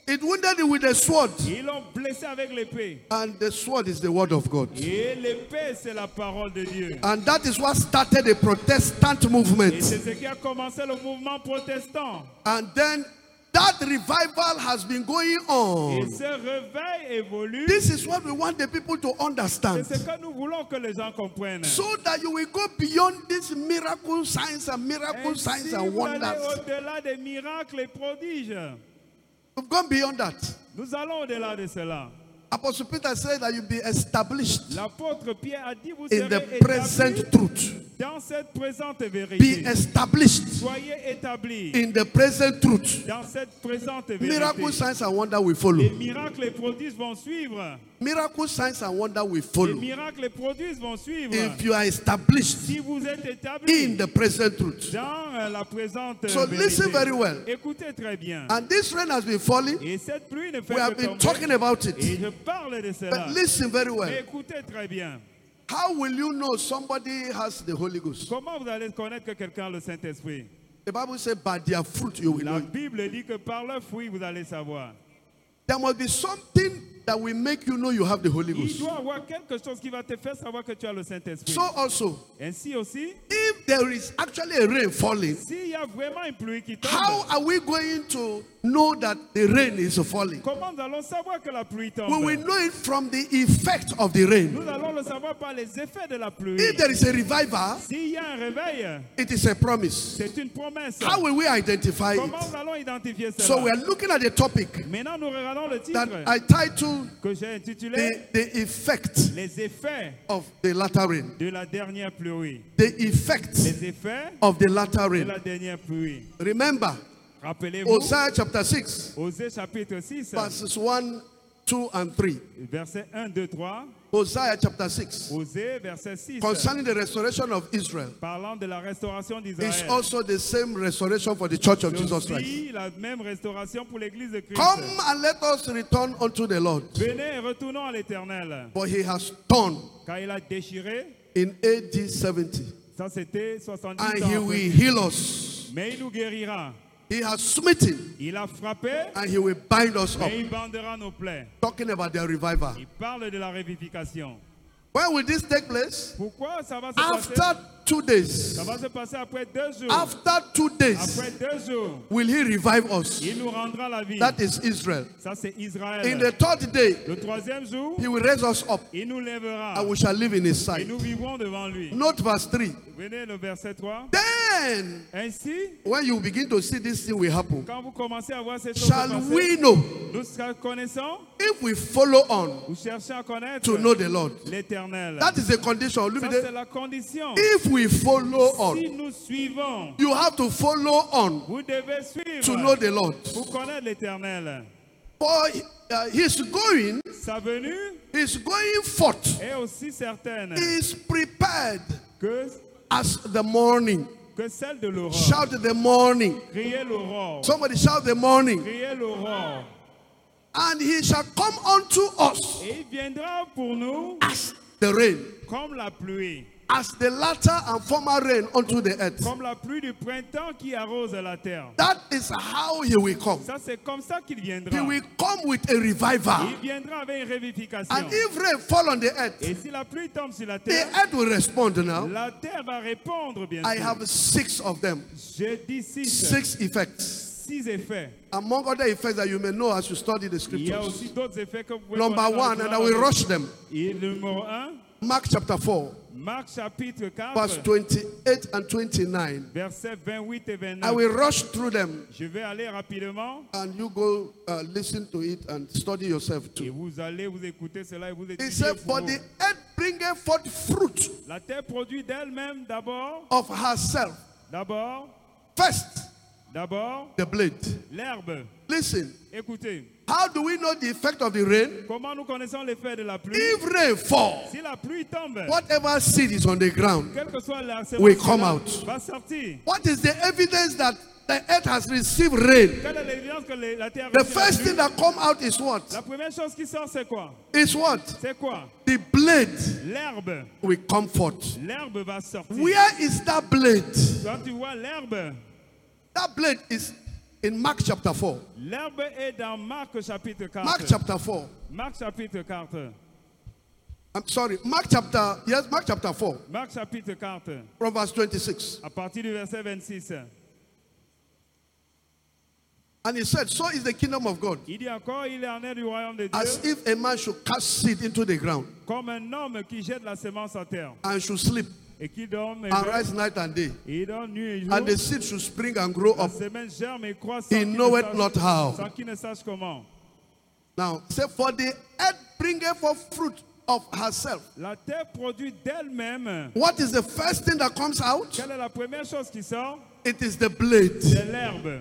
It wounded it with a sword. Ils l'ont blessé avec l'épée. And the sword is the word of God. Et l'épée, c'est la parole de Dieu. And that is what started the Protestant Et movement. c'est ce qui a commencé le mouvement protestant. And then that revival has been going Et on. ce réveil évolue. This is what we want the people to C'est understand. ce que nous voulons que les gens comprennent. So that you will go beyond these miracle signs and miracle Ainsi, signs and vous allez wonders. au-delà des miracles et prodiges. We've gone beyond that. Nous allons au-delà de cela. Apostle Peter said that you'll be established L'apôtre Pierre a dit, vous in serez the present établis truth. dans cette présente Be vérité. established Soyez établis in the present truth. dans cette présente Miracle vérité. signs and wonders will follow. Les miracles et prodiges vont suivre. Miracle signs and wonders will Les follow. miracles et prodiges vont suivre. If you are established Si vous êtes établis in the present truth. dans la présente So listen vérité. very well. Écoutez très bien. And this rain has been falling. Et cette pluie ne fait We have que been tomber. talking about Et it. je parle de cela. But listen very well. Mais écoutez très bien. How will you know somebody has the Holy Ghost? Comment vous allez connaître que quelqu'un a le Saint-Esprit? The Bible says, by their fruit you will know La it. Bible dit que par leurs fruits, vous allez savoir. There must be something that will make you know you have the Holy Il Ghost. doit y avoir quelque chose qui va te faire savoir que tu as le Saint-Esprit. So also, Ainsi aussi, if there is actually a rain falling, s'il y a vraiment une pluie qui how tombe, are we going to know that the rain is falling? comment nous allons savoir que la pluie tombe? We will know it from the effect of the rain. Nous allons le savoir par les effets de la pluie. If there is a revival, S'il y a un réveil, it is a promise. c'est une promesse. How will we identify Comment it? nous allons identifier cela? So we are looking at the topic Maintenant, nous regardons le that titre I titled que j'ai intitulé the effect Les effets of the latter rain. de la dernière pluie. The effect Les effets of the latter de rain. la dernière pluie. Remember, Rappelez-vous, Hosea chapter 6, Osée chapitre 6, verses 1, 2, and 3. versets 1, 2, 3. Hosea chapter 6, Osée, verset 6. concerning the restoration of Israel, Parlant de la restauration is d'Israël. also the same restoration for the church of C'est Jesus Christ. aussi la même restauration pour l'église de Christ. Come and let us return unto the Lord, Venez et retournons à l'éternel. for he has torn Car il a déchiré, in AD 70, ça c'était 70 and ans he après. will heal us. Mais il nous guérira. He has smitten, Il a frappé, and he will bind us up. et il bandera nos plaies. Talking about their revival. Il parle de la revivification. When will this take place? Pourquoi ça va se passer? After 2 days. Ça va se passer après 2 jours. After 2 days, Après 2 jours, will he revive us? il nous rendra la vie. That is Israel. Ça c'est Israël. In the 3rd day, Le 3e jour, he will raise us up, il nous lèvera. and we shall live in his Et sight. nous vivrons devant lui. Note verse 3. Venez le verset 3. Then, Ainsi, when you begin to see this thing will happen, quand vous commencez à voir ces choses shall passer, we know, nous connaissons, if we follow on, vous cherchez à connaître to know the Lord. l'éternel. That is the condition. Look Ça at c'est it. la condition. If we follow on, Si nous suivons, you have to follow on vous devez suivre to know the Lord. pour connaître l'éternel. For his going, Sa venue his going forth est aussi certaine is prepared que, as the morning. que celle de l'aurore. Shout the morning. Criez l'aurore. Somebody shout the morning. Criez l'aurore. And he shall come unto us Et il viendra pour nous as the rain, comme la pluie. as the latter and former rain unto the earth. Comme la pluie du printemps qui arrose la terre. That is how he will come. Ça, c'est comme ça qu'il viendra. He will come with a revival. Il viendra avec une revivification. And if rain fall on the earth, Et si la pluie tombe sur la the terre, earth will respond now. la terre va répondre, bien I sûr. have 6 of them. J'ai dit 6. 6 effects. 6 effets. Among other effects that you may know as you study the Il y a scriptures. aussi d'autres effets que vous pouvez Number voir dans 1, le and I Coran. will rush them. Et le numéro 1, Mark chapter 4, Marc chapitre 4, verse 28 and 29. versets 28 et I 29. will rush through them, Je vais aller rapidement and you go listen to it and study yourself et too. vous allez vous écouter cela et vous He étudier said, pour for vous. the earth bringeth forth fruit La terre produit d'elle-même d'abord, of herself. First, the blade. l'herbe. Listen, Écoutez, how do we know the effect of the rain? comment nous connaissons l'effet de la pluie? If rain fall, Si la pluie tombe, whatever seed is on the ground, quel que soit la will semence come là, out. va sortir. What is the evidence that the earth has received rain? Quelle est l'évidence que la terre a The reçu la first pluie? thing that come out is what? La première chose qui sort, c'est quoi? Is what? C'est quoi? The blade L'herbe. will come forth. L'herbe va sortir. Where is that blade? Quand tu vois l'herbe, That blade is in Mark chapter 4. L'herbe est dans Marc chapitre 4. Mark chapter 4. Marc chapitre 4. I'm sorry, Mark chapter 4, Marc chapitre 4. from verse 26. À partir du verset 26. And he said, so is the kingdom of God, Il dit encore, il en est du royaume de Dieu, as if a man should cast seed into the ground comme un homme qui jette la semence à terre and should sleep et qui dorme et and veille, rise night and day, et il dort nuit et jour. and the seed should spring and grow La up. semence germe et croît sans He qu'il ne knoweth sache- not how. sans qu'il ne sache comment. Now, say, for the earth bringeth forth fruit of herself. La terre produit d'elle-même. What is the first thing that comes out? Quelle est la première chose qui sort? It is the blade. C'est l'herbe.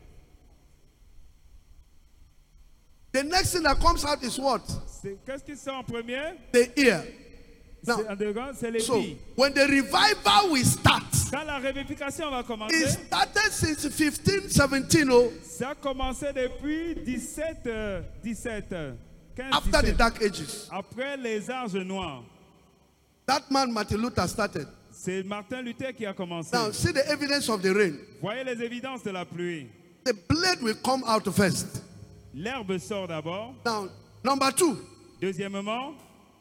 The next thing that comes out is what? Qu'est-ce qui sort en premier? The ear. Now, En dehors, c'est les so filles. when the revival will start, Quand la révification va it commencer, started since 1517, oh, ça a commencé depuis 17, 15, after the 17. Dark Ages. Après les âges noirs. That man, Martin Luther, started. C'est Martin Luther qui a commencé. Now, see the evidence of the rain. Voyez les évidences de la pluie. The blade will come out first. L'herbe sort d'abord. Now, number 2, Deuxièmement,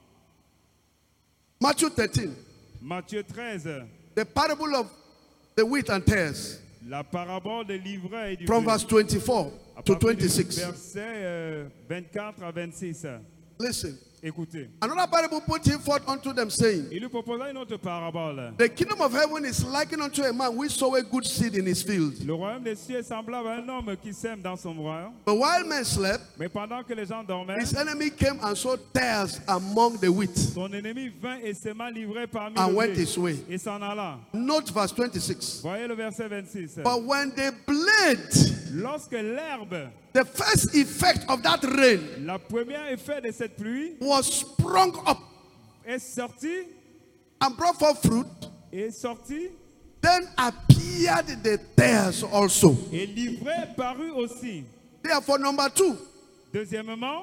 Matthew 13, Matthieu 13, the parable of the wheat and tares, la parabole de l'ivraie et du from blé. verse 24 À to partir du 26. verset 24 à 26. Listen. Écoutez. Another parable put him forth unto them, saying, Il lui proposa une autre parabole. the kingdom of heaven is likened unto a man which sowed a good seed in his field. Le royaume des cieux est semblable à un homme qui sème dans son royaume. But while men slept, Mais pendant que les gens dormaient, his enemy came and sowed tares among the wheat, son ennemi vint et sema l'ivraie parmi and le went blé, his way. et s'en alla. Note verse 26. Voyez le verset 26. But when the blade, Lorsque l'herbe, the first effect of that rain, la première effet de cette pluie, was sprung up est sortie, and brought forth fruit, then appeared the tares also. et l'ivraie parut aussi. Therefore, number 2, Deuxièmement,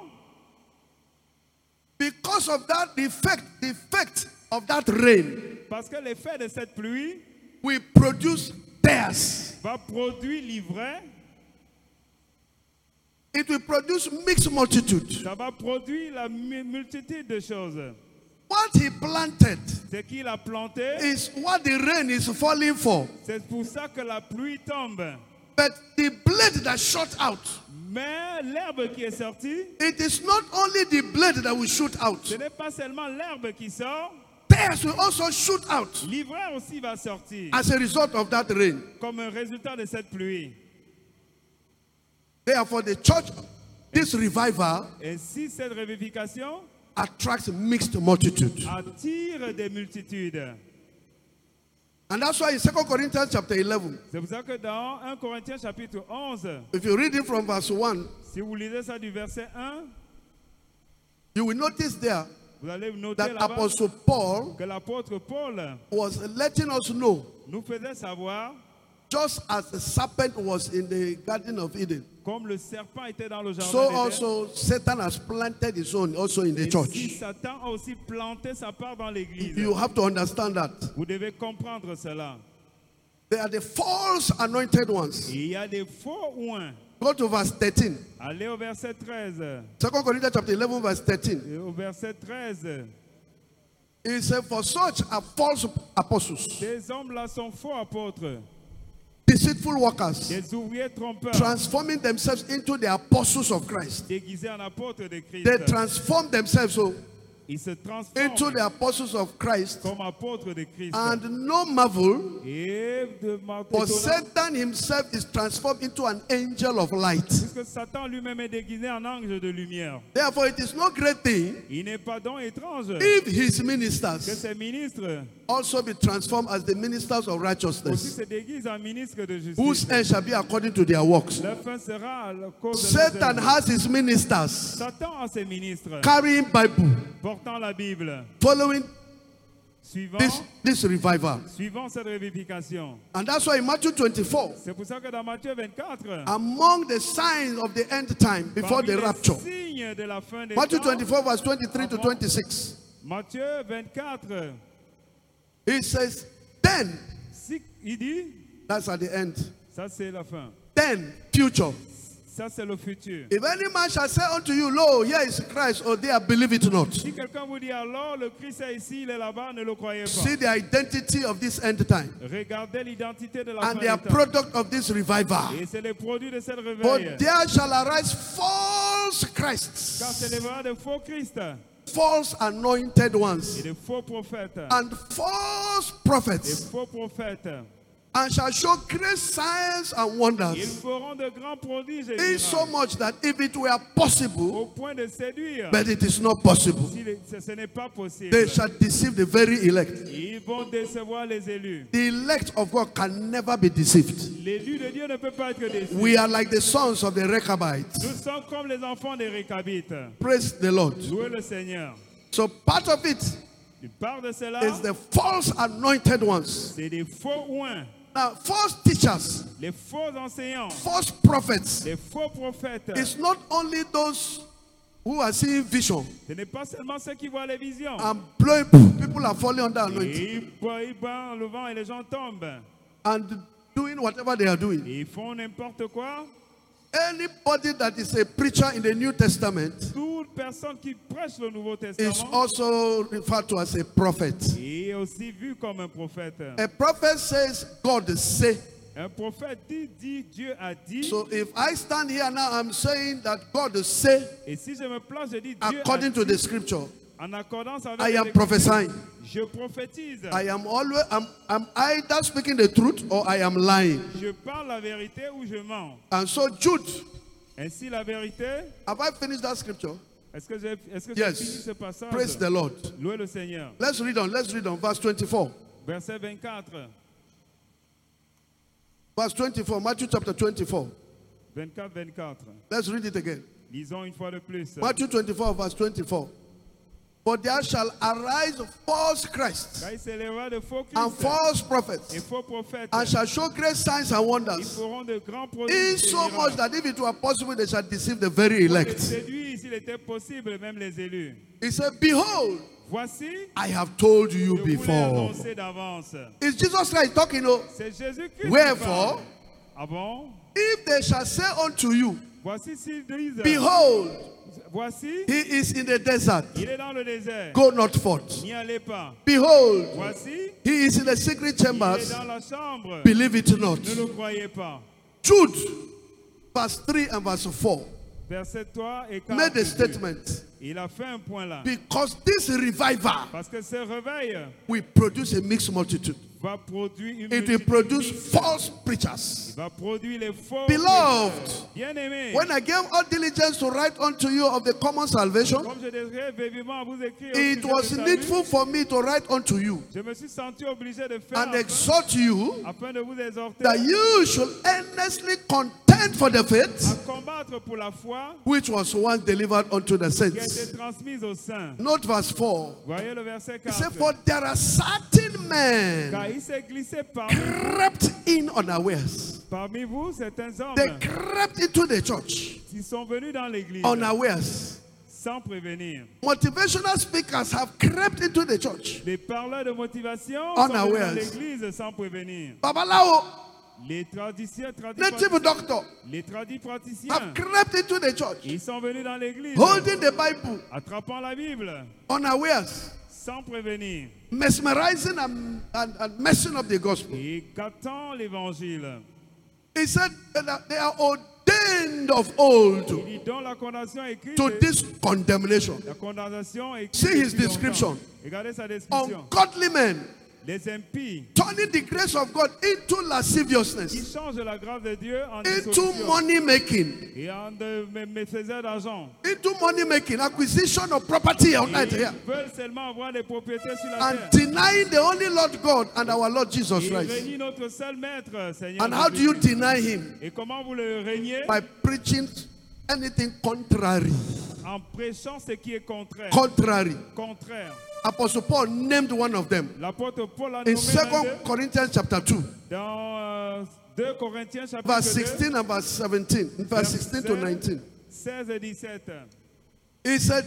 because of that the effect of that rain, parce que l'effet de cette pluie we produce tares. va produire l'ivraie, It will produce mixed multitude. ça va produire la multitude de choses. What he planted Ce qu'il a planté, is what the rain is falling for. c'est pour ça que la pluie tombe. But the blade that shot out, Mais l'herbe qui est sortie, it is not only the blade that will shoot out. ce n'est pas seulement l'herbe qui sort, Tares will also shoot out l'ivraie aussi va sortir as a result of that rain. comme un résultat de cette pluie. Therefore, the church, this revival, Ainsi, cette révification attracts mixed multitude. attire des multitudes. And that's why in 2 Corinthians chapter 11, C'est pour ça que dans 1 Corinthiens chapitre 11, if you read it from verse 1, si vous lisez ça du verset 1, you will notice there vous allez noter that là-bas Apostle Paul que l'apôtre Paul was letting us know, nous faisait savoir, just as the serpent was in the Garden of Eden, comme le serpent était dans le jardin so d'Éden, also Satan has planted his own also in the et si church. Satan a aussi planté sa part dans l'église. You have to understand that. Vous devez comprendre cela. They are the false anointed ones. Il y a des faux oints. Go to verse 13. Allez au verset 13. 2 Corinthians chapter 11 verse 13. Et au verset 13, He said, for such are false apostles, ces hommes-là sont faux apôtres, deceitful workers, des ouvriers trompeurs, transforming themselves into the apostles of Christ. déguisés en apôtres de Christ. They transform themselves Ils se into transforment the apostles of Christ. comme apôtres de Christ. And no marvel, Et de for étonnant, Satan himself is transformed into an angel of light. puisque Satan lui-même est déguisé en ange de lumière. Therefore, it is no great thing Il n'est pas donc étrange if his que ministers ses ministres also be transformed as the ministers of aussi righteousness, se déguisent en ministres de whose justice. end shall be according to their works. Leur fin sera à la cause de leurs Satan œuvres. has his ministers Satan a ses ministres carrying Bible, portant la Bible, following suivant this revival. cette révification. And that's why in Matthew 24, C'est pour ça que dans Matthieu 24, among the signs of the end time before parmi the les rapture, signes de la fin des Matthew temps, 24 verse 23 to 26, Matthieu 24, it says, then, il dit, that's at the end, ça c'est la fin. Then, future. Ça, c'est le futur. If any man shall say unto you, Lo, here is Christ, or there, believe it not. Si quelqu'un vous dit alors, le Christ est ici, il est là-bas, ne le croyez pas. See the identity of this end time Regardez l'identité de la and fin they are des temps. product of this revival. Et c'est les produits de cette For réveil. there shall arise false Car Christs, s'élèvera de faux Christ false anointed et ones, de faux prophètes. and false Des prophets, faux prophètes. and shall show great signs and Ils wonders, feront de grands prodiges et in so miracles, much that if it were au possible, point de séduire. but it is not possible, Ce n'est pas possible. they shall deceive the very elect. Ils vont décevoir les élus. The elect of God can never be deceived. L'élu de Dieu ne peut pas être déçu. We are like the sons of the Rechabites. Nous sommes comme les enfants des Récabites. Praise the Lord. Louez le Seigneur. So part of it Une part de cela, is the false anointed ones. c'est des faux oins, Now, false teachers, les faux enseignants, false prophets, les faux prophètes. it's not only those who are seeing vision Ce n'est pas seulement ceux qui voient les visions. and blowing, people are falling under anointing Et ils battent le vent et les gens tombent. and doing whatever they are doing. Et ils font n'importe quoi. Anybody that is a preacher in the New Testament Toute personne qui prêche le Nouveau is Testament also referred to as a prophet. est aussi vu comme un prophète. A prophet says, God say. Un prophète dit Dieu a dit. So if I stand here now, I'm saying that God say, Et si je me place, je dis Dieu according a to dit. the scripture, En accordance avec I les am Écritures, prophesying. je prophétise. I am always, I'm either speaking the truth or I am lying. Je parle la vérité ou je mens. And so Jude, Ainsi la vérité. have I finished that scripture? Est-ce que j'ai Yes. fini ce passage? Praise the Lord. Louez le Seigneur. Let's read on, verse 24. Verset 24. Verse 24, Matthew chapter 24. 24, 24. Let's read it again. Lisons une fois de plus. Matthew 24, verse 24. For there shall arise false Christs Car il s'élèvera de faux and Christ false et prophets, faux prophètes. and shall show great signs and Ils wonders, feront de grands prodiges in et so much miracles. that if it were possible, they shall deceive the very Pour les elect. séduire, s'il était possible, même les élus. He said, Behold, Voici, I have told je you vous l'ai before. annoncé d'avance. Is Jesus Christ talking? Oh, C'est Jésus-Christ qui wherefore, parle. Ah bon? if they shall say unto you, Voici s'ils disent, Behold, voici, he is in the desert, il est dans le désert. go not forth. N'y allez pas. Behold, Voici, he is in the secret il est chambers, dans la chambre. believe it not. Ne le croyez pas. Jude, verse 3 and verse 4, Verset 3 et 4. made a statement. Il a fait un point là. Because this revival Parce que ce réveil will produce a mixed multitude. va produire une It will multitude produce mixte. false preachers. Il va produire les faux. Beloved, Bien-aimés, when I gave all diligence to write unto you of the common salvation, comme je désirais vivement vous écrire, au it sujet was du salut, needful for me to write unto you je me suis senti obligé de faire and exhort you afin de vous exhorter that you should earnestly contend for the à faith combattre pour la foi which was once delivered unto the qui a été saints. transmise aux saints. Note verse 4. Voyez le verset He 4. said, For there are certain Car men il s'est glissé crept in unawares. parmi vous certains hommes They crept into the church qui sont venus dans l'église unawares. sans prévenir. Motivational speakers have crept into the church. Les parleurs de motivation sont venus dans Unawares. l'église sans prévenir. Babalao, Les traditions, native doctor, les tradis praticiens, have crept into the church, ils sont venus dans l'église holding the Bible attrapant la Bible unawares, sans prévenir mesmerizing and messing up the gospel. et gâtant l'évangile. He said that they are ordained of old Il dit dont la condamnation est écrite. to this condemnation. La condamnation est écrite. See his depuis longtemps. description. Regardez sa description. Ungodly men Les impies turning the grace of God into qui lasciviousness, changent la grâce de Dieu en into dissolution money making, et en méfaiseurs d'argent. into money making, acquisition of property on Et earth here, ils veulent seulement avoir des propriétés sur la and terre. denying the only Lord God and our Lord Jesus Et Christ. renie notre seul maître, Seigneur. And how do you Jésus. deny him? Et comment vous le reniez? By preaching anything contrary. En prêchant ce qui est contraire. Contrary. Contraire. Apostle Paul named one of them L'apôtre Paul a in nommé l'un 2 d'eux Corinthians chapter 2, dans 2 Corinthiens chapitre verse 2, 16 and verse 17, verse 16 to 19. 16 et 17. He said,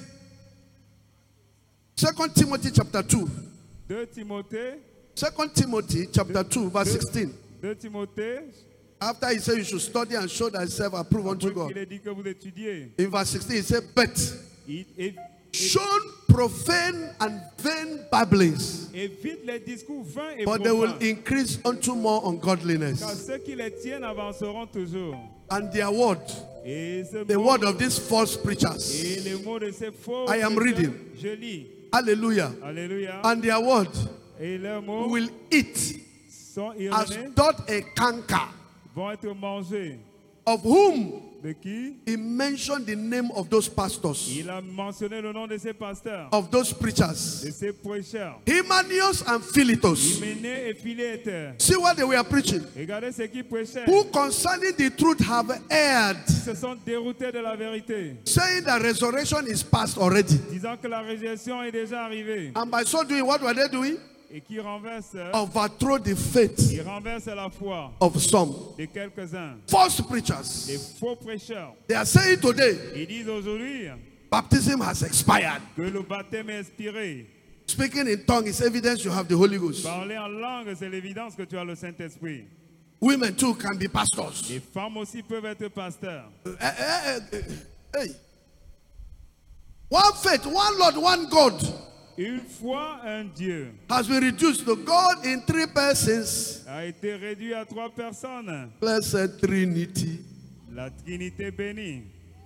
2 Timothy chapter 2, 2 Timothée, 2 Timothy chapter 2, verse 16. 2 Timothée, After he said you should study and show thyself approved unto Après God. qu'il ait dit que vous étudiez, In verse 16, he said, but et shun profane and vain babblings, évite les discours vains et but they will profanes. increase unto more Car ungodliness. ceux qui les tiennent avanceront toujours. And their word, Et ce the mot- word of these false et preachers. les mots de ces faux I am chrétiens, reading. je lis. Hallelujah. Alléluia. And their word Et leurs mots will eat sont as erronés, doth a canker, vont être mangés. of whom De qui? he mentioned the name of those pastors, Il a mentionné le nom de ces pasteurs, of those de preachers, ces prêcheurs. Hymenius and Philetus. Hyménée et Philéter. See what they were preaching. Regardez ce qu'ils prêchaient. Who concerning the truth have erred, Ils se sont déroutés de la vérité, saying that resurrection is past already. disant que la résurrection est déjà arrivée. And by so doing, what were they doing? Et qui renverse, Overthrow the faith ils renversent la foi of some. de quelques-uns. False Les preachers. faux prêcheurs. They are saying today, Ils disent aujourd'hui baptism has expired. que le baptême est expiré. Speaking in tongue is evidence you have the Holy Ghost. Parler en langue, c'est l'évidence que tu as le Saint-Esprit. Women too can be pastors. Les femmes aussi peuvent être pasteurs. Hey. One faith, one Lord, one God Une foi, un Dieu has been reduced to God in three persons. a été réduit à 3 personnes. Blessed Trinity. La Trinité bénie.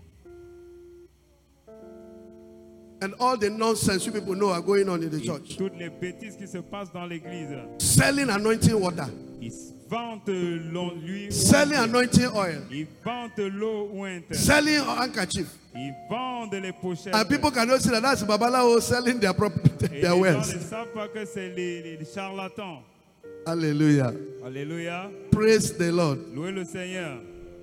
And all the nonsense you people know are going on in the Et church. toutes les bêtises qui se passent dans l'église. Selling anointing water. Ils vantent l'huile. Selling anointing oil. Ils vantent l'eau ointe. Selling handkerchief. Ils vendent les pochettes. And people cannot see that that's Babalao selling their property, Et their les gens wealth. ne savent pas que c'est les charlatans. Hallelujah. Alléluia. Praise the Lord. Louez le Seigneur.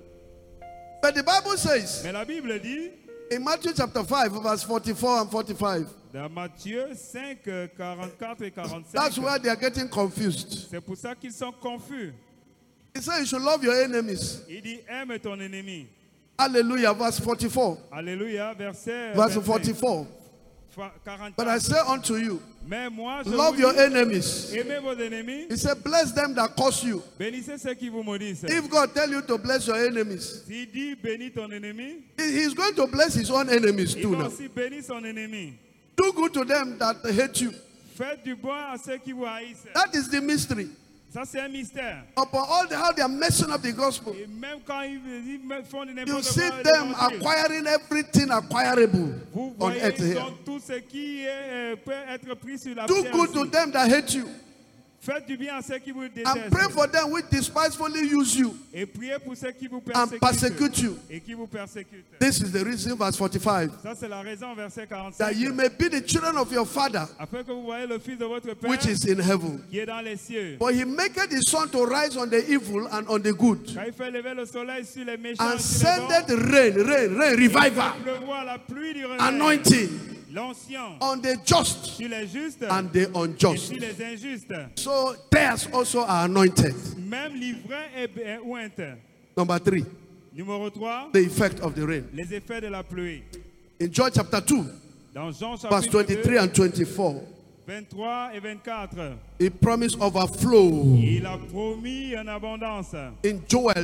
But the Bible says Mais la Bible dit, in Matthew chapter 5, verse 44 and 45, dans Matthieu 5, 44 et 45, that's where they are getting confused. c'est pour ça qu'ils sont confus. He said you should love your enemies. Il dit, aime ton ennemi. Hallelujah. Verse 44. Alléluia, verset Verse 25. 44. 44. But I say unto you, Mais moi, je love vous your dis, enemies. aimez vos ennemis, He said, bless them that curse you. bénissez ceux qui vous maudissent. If God tell you to bless your enemies, S'il dit, bénis ton ennemi, He's going to bless his own enemies il too va now. aussi bénir son ennemi. Do good to them that hate you. Faites du bon à ceux qui vous haïssent. That is the mystery. Ça, c'est un mystère. Upon all how they are messing up the gospel, Et même quand ils font you n'importe see quoi, them l'évangile, acquiring everything acquirable vous on voyez, earth ils here. ont tout ce qui peut être pris sur la Do terre. good to ici. them that hate you. Faites du bien à ceux qui vous And détestent. pray for them which despisefully use you Et priez pour ceux qui vous and persecute you. Et qui vous persécutent. This is the reason, verse 45, Ça, c'est la raison, verset 45. that ye may be the children of your Father Afin que vous voyez le Fils de votre Père which is in heaven. qui est dans les cieux. For he maketh his sun to rise on the evil and on the good, Quand il fait lever le soleil sur les méchants and et sur les bons, sendeth rain, revival, il pleuvoit la pluie du réveil, anointing l'onction on the just sur les justes and the et unjust. sur les injustes. So theirs also are anointed. Même l'ivraie est ointe. Number 3, Numéro 3, the effect of the rain. les effets de la pluie. In John chapter 2, Dans Jean verse chapitre 23 2, and 24, 23 et 24, he promised overflow. il a promis en abondance. In Joel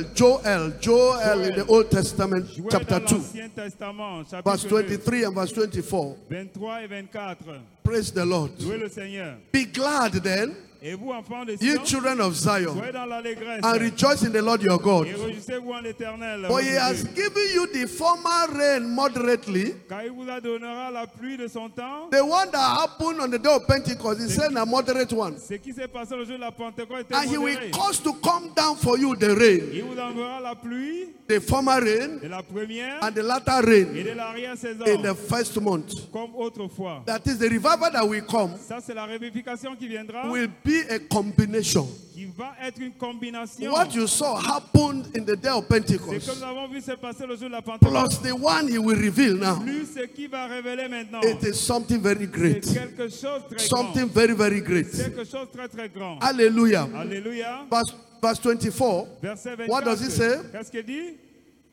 in the Old Testament, Jouez chapter dans 2, l'Ancien Testament, verse chapitre 2, 23 and verse 24. 23 et 24. Praise the Lord. Louez le Seigneur. Be glad then, Et vous, enfants de ye Sion, children of Zion, soyez dans l'allégresse and rejoice in the Lord your God. et réjouissez-vous en l'Éternel. For votre he has Dieu. given you the former rain moderately, Car il vous a donnera la pluie de son temps. the one that happened on the day of Pentecost. He said a moderate one. Ce qui s'est passé le jour de la Pentecôte était And he will modéré. cause to come down for you the rain, Il vous enverra la pluie the former rain de la première and the latter et rain de l'arrière-saison, in the first month. comme autrefois. That is the revival that will come, Ça, c'est la révivification qui viendra, will be a combination. qui va être une combination. What you saw happened in the day of Ce que Pentecost, nous avons vu se passer le jour de la Pentecôte, plus the one he will reveal now. plus ce qui va révéler maintenant. It is something very C'est great. quelque chose de très Something grand. very, very great. Quelque chose de très très grand. Hallelujah. Alléluia. Verse 24. Verset 24. What does it say? Qu'est-ce qu'il dit?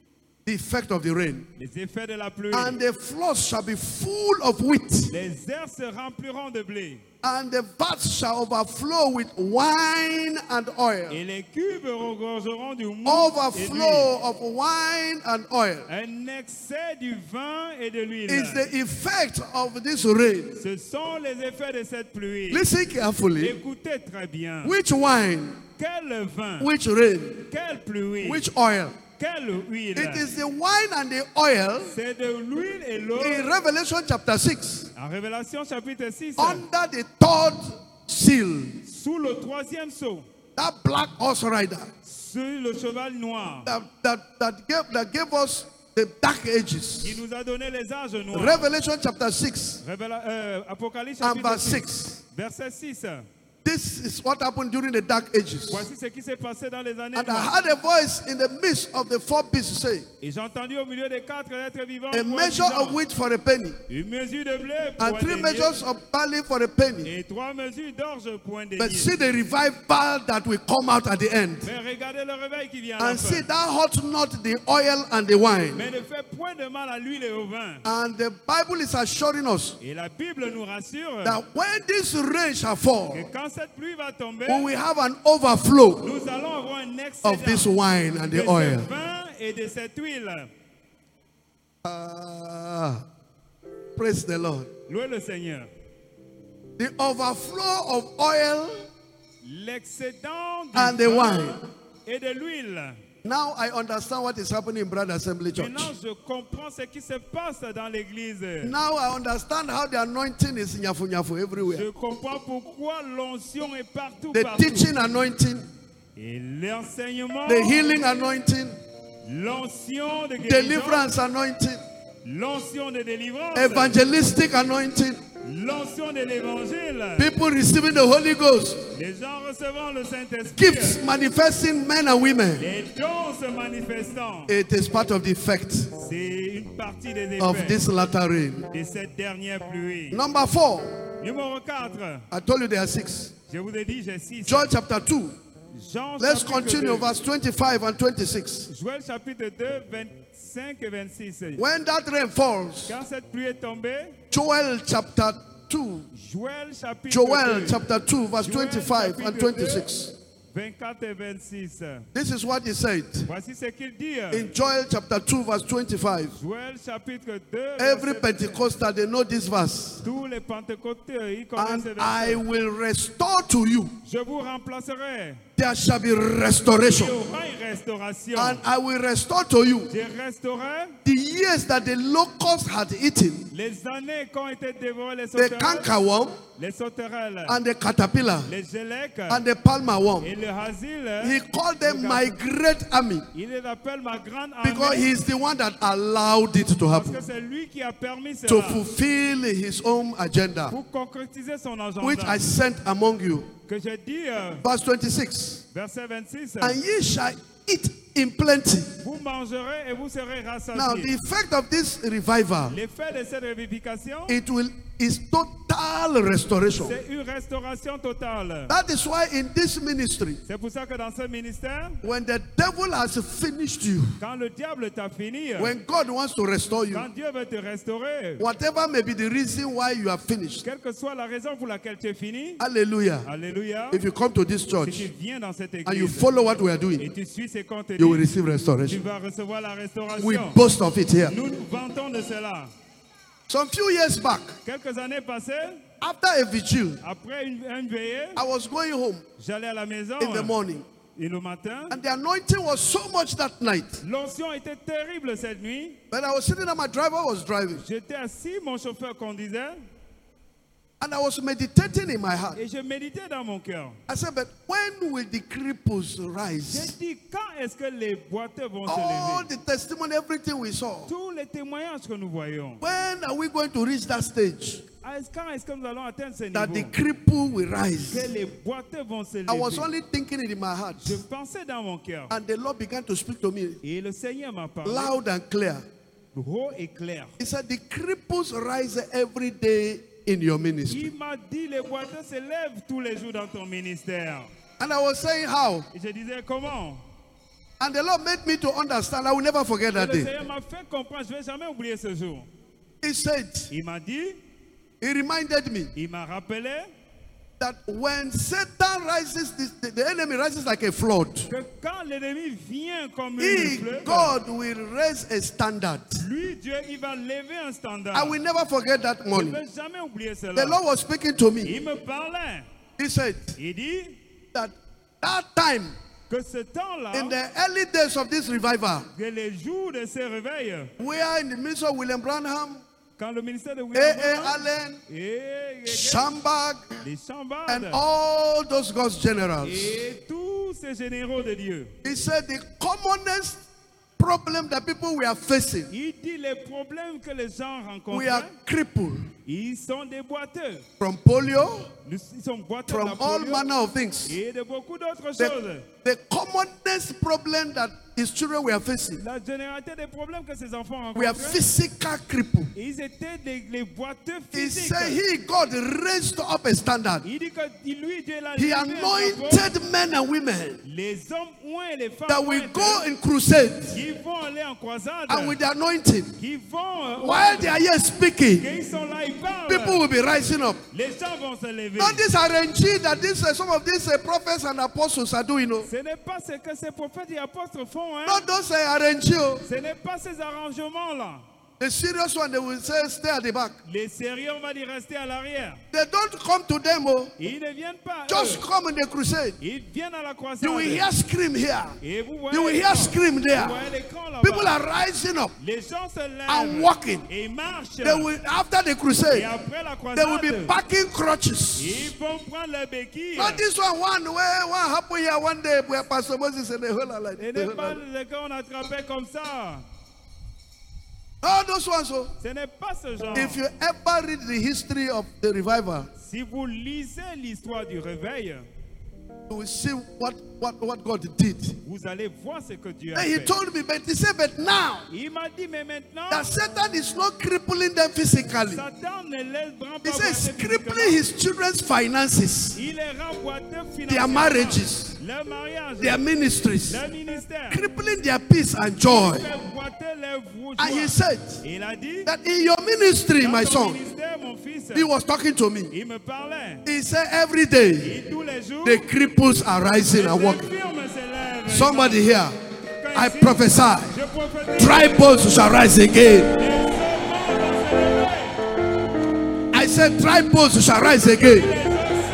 the effect of the rain. les effets de la pluie. And the floors shall be full of wheat, Les airs se rempliront de blé. and the vats shall overflow with wine and oil. Et les cubes regorgeront du mou et d'huile. Overflow of wine and oil Un excès du vin et de l'huile. is the effect of this rain. Ce sont les effets de cette pluie. Listen carefully. Écoutez très bien. Which wine, Quel vin, which rain, quelle pluie, which oil? quelle huile. It is the wine and the oil C'est de l'huile et l'eau. in Revelation chapter 6 En Révélation chapitre 6, under the third seal. sous le troisième sceau, That black horse rider sur le cheval noir, that gave us the dark ages. qui nous a donné les âges noirs. Revelation chapter 6 Apocalypse and chapitre verse 6, 6. verset 6. This is what happened during the dark ages. Voici ce qui s'est passé dans les années And I noires. heard a voice in the midst of the four beasts say, Et j'ai entendu au milieu des quatre êtres vivants a une voix measure disant, of wheat for a penny, une mesure de blé pour and un 3 denier, measures of barley for a penny. et 3 mesures d'orge pour un But denier. see the revival that will come out at the end. Mais regardez le réveil qui vient à la And see fin. that hurt not the oil and the wine. Mais ne fait point de mal à l'huile et au vin. And the Bible is assuring us Et la Bible nous rassure that when this rain shall fall, que quand cette pluie va tomber, we will have an overflow nous allons avoir un of this excédent wine and de the oil. ce vin et de cette huile. Praise the Lord. Louez le Seigneur. The overflow of oil L'excédent du and the vin wine. et de l'huile. Now I understand what is happening in Brother Assembly Church. Maintenant, je comprends ce qui se passe dans l'église. Now I understand how the anointing is nyafu nyafu everywhere. Je comprends pourquoi l'onction est partout, The partout. teaching anointing, Et l'enseignement, the healing anointing, l'onction de guérison, deliverance anointing, l'onction de délivrance, evangelistic anointing, l'onction de l'évangile, people receiving the Holy Ghost, les gens recevant le Saint-Esprit, gifts manifesting men and women. les dons se manifestant. It is part of the effect C'est une partie des of effets this latter rain. de cette dernière pluie. Number 4, Numéro 4, I told you there are 6. je vous ai dit, j'ai 6. Joel chapter 2. Jean Let's chapitre continue, 2. verse 25 and 26. Joël chapitre 2, 25 et 26. When that rain falls, Quand cette pluie est tombée, Joel chapter 2, Joël chapitre Joel 2, chapter 2, verse Joël 25 and chapitre 26. 24 et 26. This is what he said Voici ce qu'il dit. in Joel chapter 2, verse 25. Joël chapitre 2, Every verset 25. Pentecostal, they know this verse. Tous les pentecôteux, ils connaissent And ce I verset. will restore to you. Je vous remplacerai. There shall be Il y restoration. aura une restauration. And I will restore to you Je restaurerai the years that the locust had eaten, les années qu'ont été dévorées les the sauterelles, cankerworm les sauterelles, and the caterpillar les gélèques and the palmer worm. et le hasil. He called them my great army Il les appelle ma grande because armée he's the one that allowed it to parce happen que c'est lui qui a permis to cela fulfill his own agenda, pour concrétiser son which I agenda. sent among you. Que j'ai dit, Verse 26. verset 26, And ye shall eat in plenty. vous mangerez et vous serez Now, the rassasiés. effect of this revival, L'effet de cette revivification, is total restoration. c'est une restauration totale. That is why in this ministry, C'est pour ça que dans ce ministère, when the devil has finished you, quand le diable t'a fini, when God wants to restore you, quand Dieu veut te restaurer, whatever may be the reason why you are finished, quelle que soit la raison pour laquelle tu es fini, hallelujah. alléluia, If you come to this si church tu viens dans cette and you église follow what we are et doing, tu suis ce qu'on te you will dit, receive tu restoration. vas recevoir la We restauration. boast of it here. Nous nous vantons de cela. Some few years back, Quelques années passées, after a vigil, après une veillée, I was going home j'allais à la maison in the morning, et le matin. and the anointing was so much that night. L'onction était terrible cette nuit. When I was sitting there, my driver was driving, J'étais assis, mon chauffeur conduisait and I was meditating in my heart. et je méditais dans mon cœur. I said, but when will the cripples J'ai rise? dit, quand est-ce que les boiteux vont se All lever? the testimony, everything we saw. Tous les témoignages que nous voyons. When are we going to reach that stage Quand est-ce que nous allons atteindre ce that the niveau? cripple will Que rise? les boiteux vont se I was lever. only thinking it in my heart. Je pensais dans mon cœur. And the Lord began to speak to me Et le Seigneur m'a parlé loud and clear. haut et clair. He said, the cripples rise every day in your ministry. Il m'a dit, les boiteux se lèvent tous les jours dans ton ministère. And I was saying, how? Et je disais, comment? And the Lord made me to understand. I will never forget Et that le day. Seigneur m'a fait comprendre, je ne vais jamais oublier ce jour. He said, Il m'a dit, he reminded me il m'a rappelé that when Satan rises, the enemy rises like a flood. que quand l'ennemi vient comme une He, fleuve, God, will raise a standard. lui, Dieu, il va lever un standard. I will never forget that Je ne morning. vais jamais oublier The cela. Lord was speaking to me. Il me parlait. He said Il dit that that time, que ce temps-là, in the early days of this revival, que les jours de ces réveils, we are in the midst of William Branham, quand le ministère de William A.A. Branham Allen, et Schambach, les and chambardes all those God's generals. et tous ces généraux de Dieu, He said the commonest problem that people were facing, il dit les problèmes que les gens we are rencontrent, crippled ils sont des boiteux. from polio, Ils sont boiteux de from la all polio manner of things. et de beaucoup d'autres choses. The commonest problem that his children were facing, La généralité des problèmes que ces enfants we are rencontrent, physical crippled. ils étaient les boiteux He physiques. said he, God, raised up a standard. Il dit que lui, Dieu l'a He levé un drapeau. anointed men and women Les hommes oints et les femmes that will ointes go in crusades qui vont aller en croisade, and with the anointing. qui vont, While they are here speaking, qu'ils sont là, ils parlent. people will be rising up. Les gens vont se lever. Not this arrangee that some of these prophets and apostles are doing. No. Ce n'est pas ce que ces prophètes et apôtres font. Hein? Not those arrangee. Oh. Ce n'est pas ces arrangements-là. The serious one, they will say, stay at the back. Les sérieux, on va dire rester à l'arrière. They don't come to them. Oh. Ils ne viennent pas. Just Eux. come in the crusade. Ils viennent à la croisade. You will hear scream here. Et vous voyez You will hear l'écran. scream Vous there. voyez l'écran là-bas. People are rising up Les gens se lèvent and walking. et ils marchent. They will, after the Et crusade, après la they will croisade, be packing crutches. ils vont prendre les béquilles. Not this one where what happened here one day where Pastor Moses and the whole lot like Et the n'est whole pas lot. les qu'on attrapait comme ça. All those ones. Oh. Ce n'est pas ce genre. If you ever read the history of the revival, Si vous lisez l'histoire du réveil, you will see what God did. vous allez voir ce que Dieu a And he fait. told me, but he said, but now Il m'a dit, mais maintenant, that Satan is not crippling them physically. Satan ne laisse vraiment He pas says, boiter crippling physiquement. his children's finances, Il les rend boiteux their financièrement. marriages, Leur mariage, their ministries, leur ministère. crippling their peace and joy. Fait boiter leur And he joie. said Il a dit, that in your ministry, dans my ton son, ministère, mon fils, he was talking to me. il me parlait. He said, every day, Et tous les jours, the cripples are rising and les walking. infirmes se lèvent. Somebody here, I Ici, prophesy, je prophétise. dry bones shall rise again. Les ossements vont se lever. I said, dry bones shall rise again. Les ossements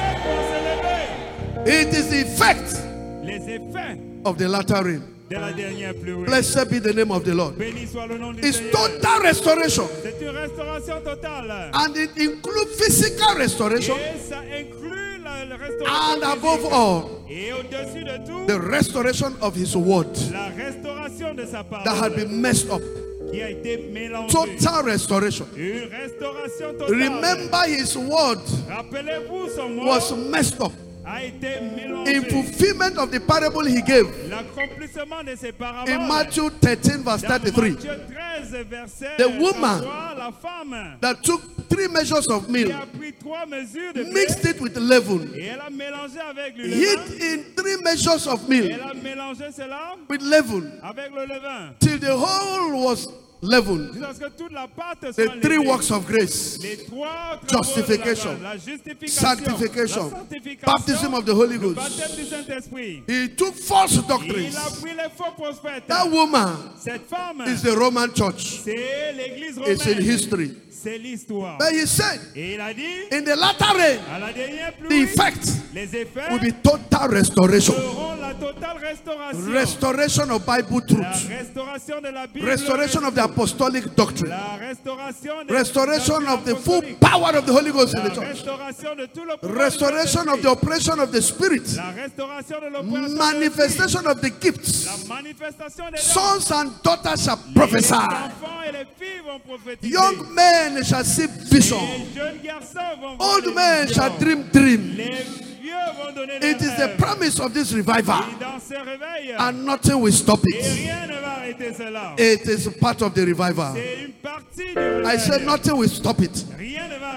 vont se lever. It is the effect Les effets of the latter rain. de la dernière pluie. Blessed be the name of the Lord. Béni soit le nom du It's Seigneur. total restoration, C'est une restauration totale. and it includes physical restoration, Et ça inclut la and restauration above physique. all, Et au-dessus de tout, the restoration of His word la restauration de sa that had parole been messed up. qui a été mélangée. Total restoration. Une restauration totale. Remember, His word Rappelez-vous, son mot was messed up. a été In mélangé. fulfillment of the parable He gave L'accomplissement de ses paraboles. in Matthew 13, verse Dans 33, Matthieu 13, verset The woman 33, la femme that took 3 measures of qui meal, a pris 3 mesures de blé mixed it with leaven, et elle a mélangé avec le hid levain. in 3 measures of meal Elle a mélangé cela with leaven avec le levain. till the whole was leavened. Jusqu'à ce que toute la pâte soit The 3 levée. works of grace, Les 3 travaux justification, de la justification, sanctification, la sanctification, baptism of the Holy le Ghost. baptême du Saint-Esprit. He took false Il doctrines. a pris les faux prophètes. That woman Cette femme, is the Roman church. c'est l'église It's in romaine. history. C'est l'histoire. But he said, Et il a dit, in the latter rain, à la dernière the pluie, effect les effets will be total restoration. seront la totale restauration. Restoration of Bible La truth. restauration de la Bible. Restoration of the apostolic doctrine. La restauration de Restoration la of the full apostolique. power of the Holy Ghost in La the church. restauration de tout le pouvoir Restoration du of the operation of the Spirit. La restauration de l'opération Manifestation of the gifts. La manifestation des dons. Sons and daughters shall Les prophesy. enfants et les filles vont prophétiser. Young men shall see vision. Les jeunes garçons vont voir Old des men visions. shall dream dream. Les vieux vont donner des It is the rêves. promise of this revival, Et dans ce réveil, and nothing will stop et it. rien ne va arrêter cela. It is part of the revival. C'est une partie du I said réveil. nothing will stop it. Rien ne va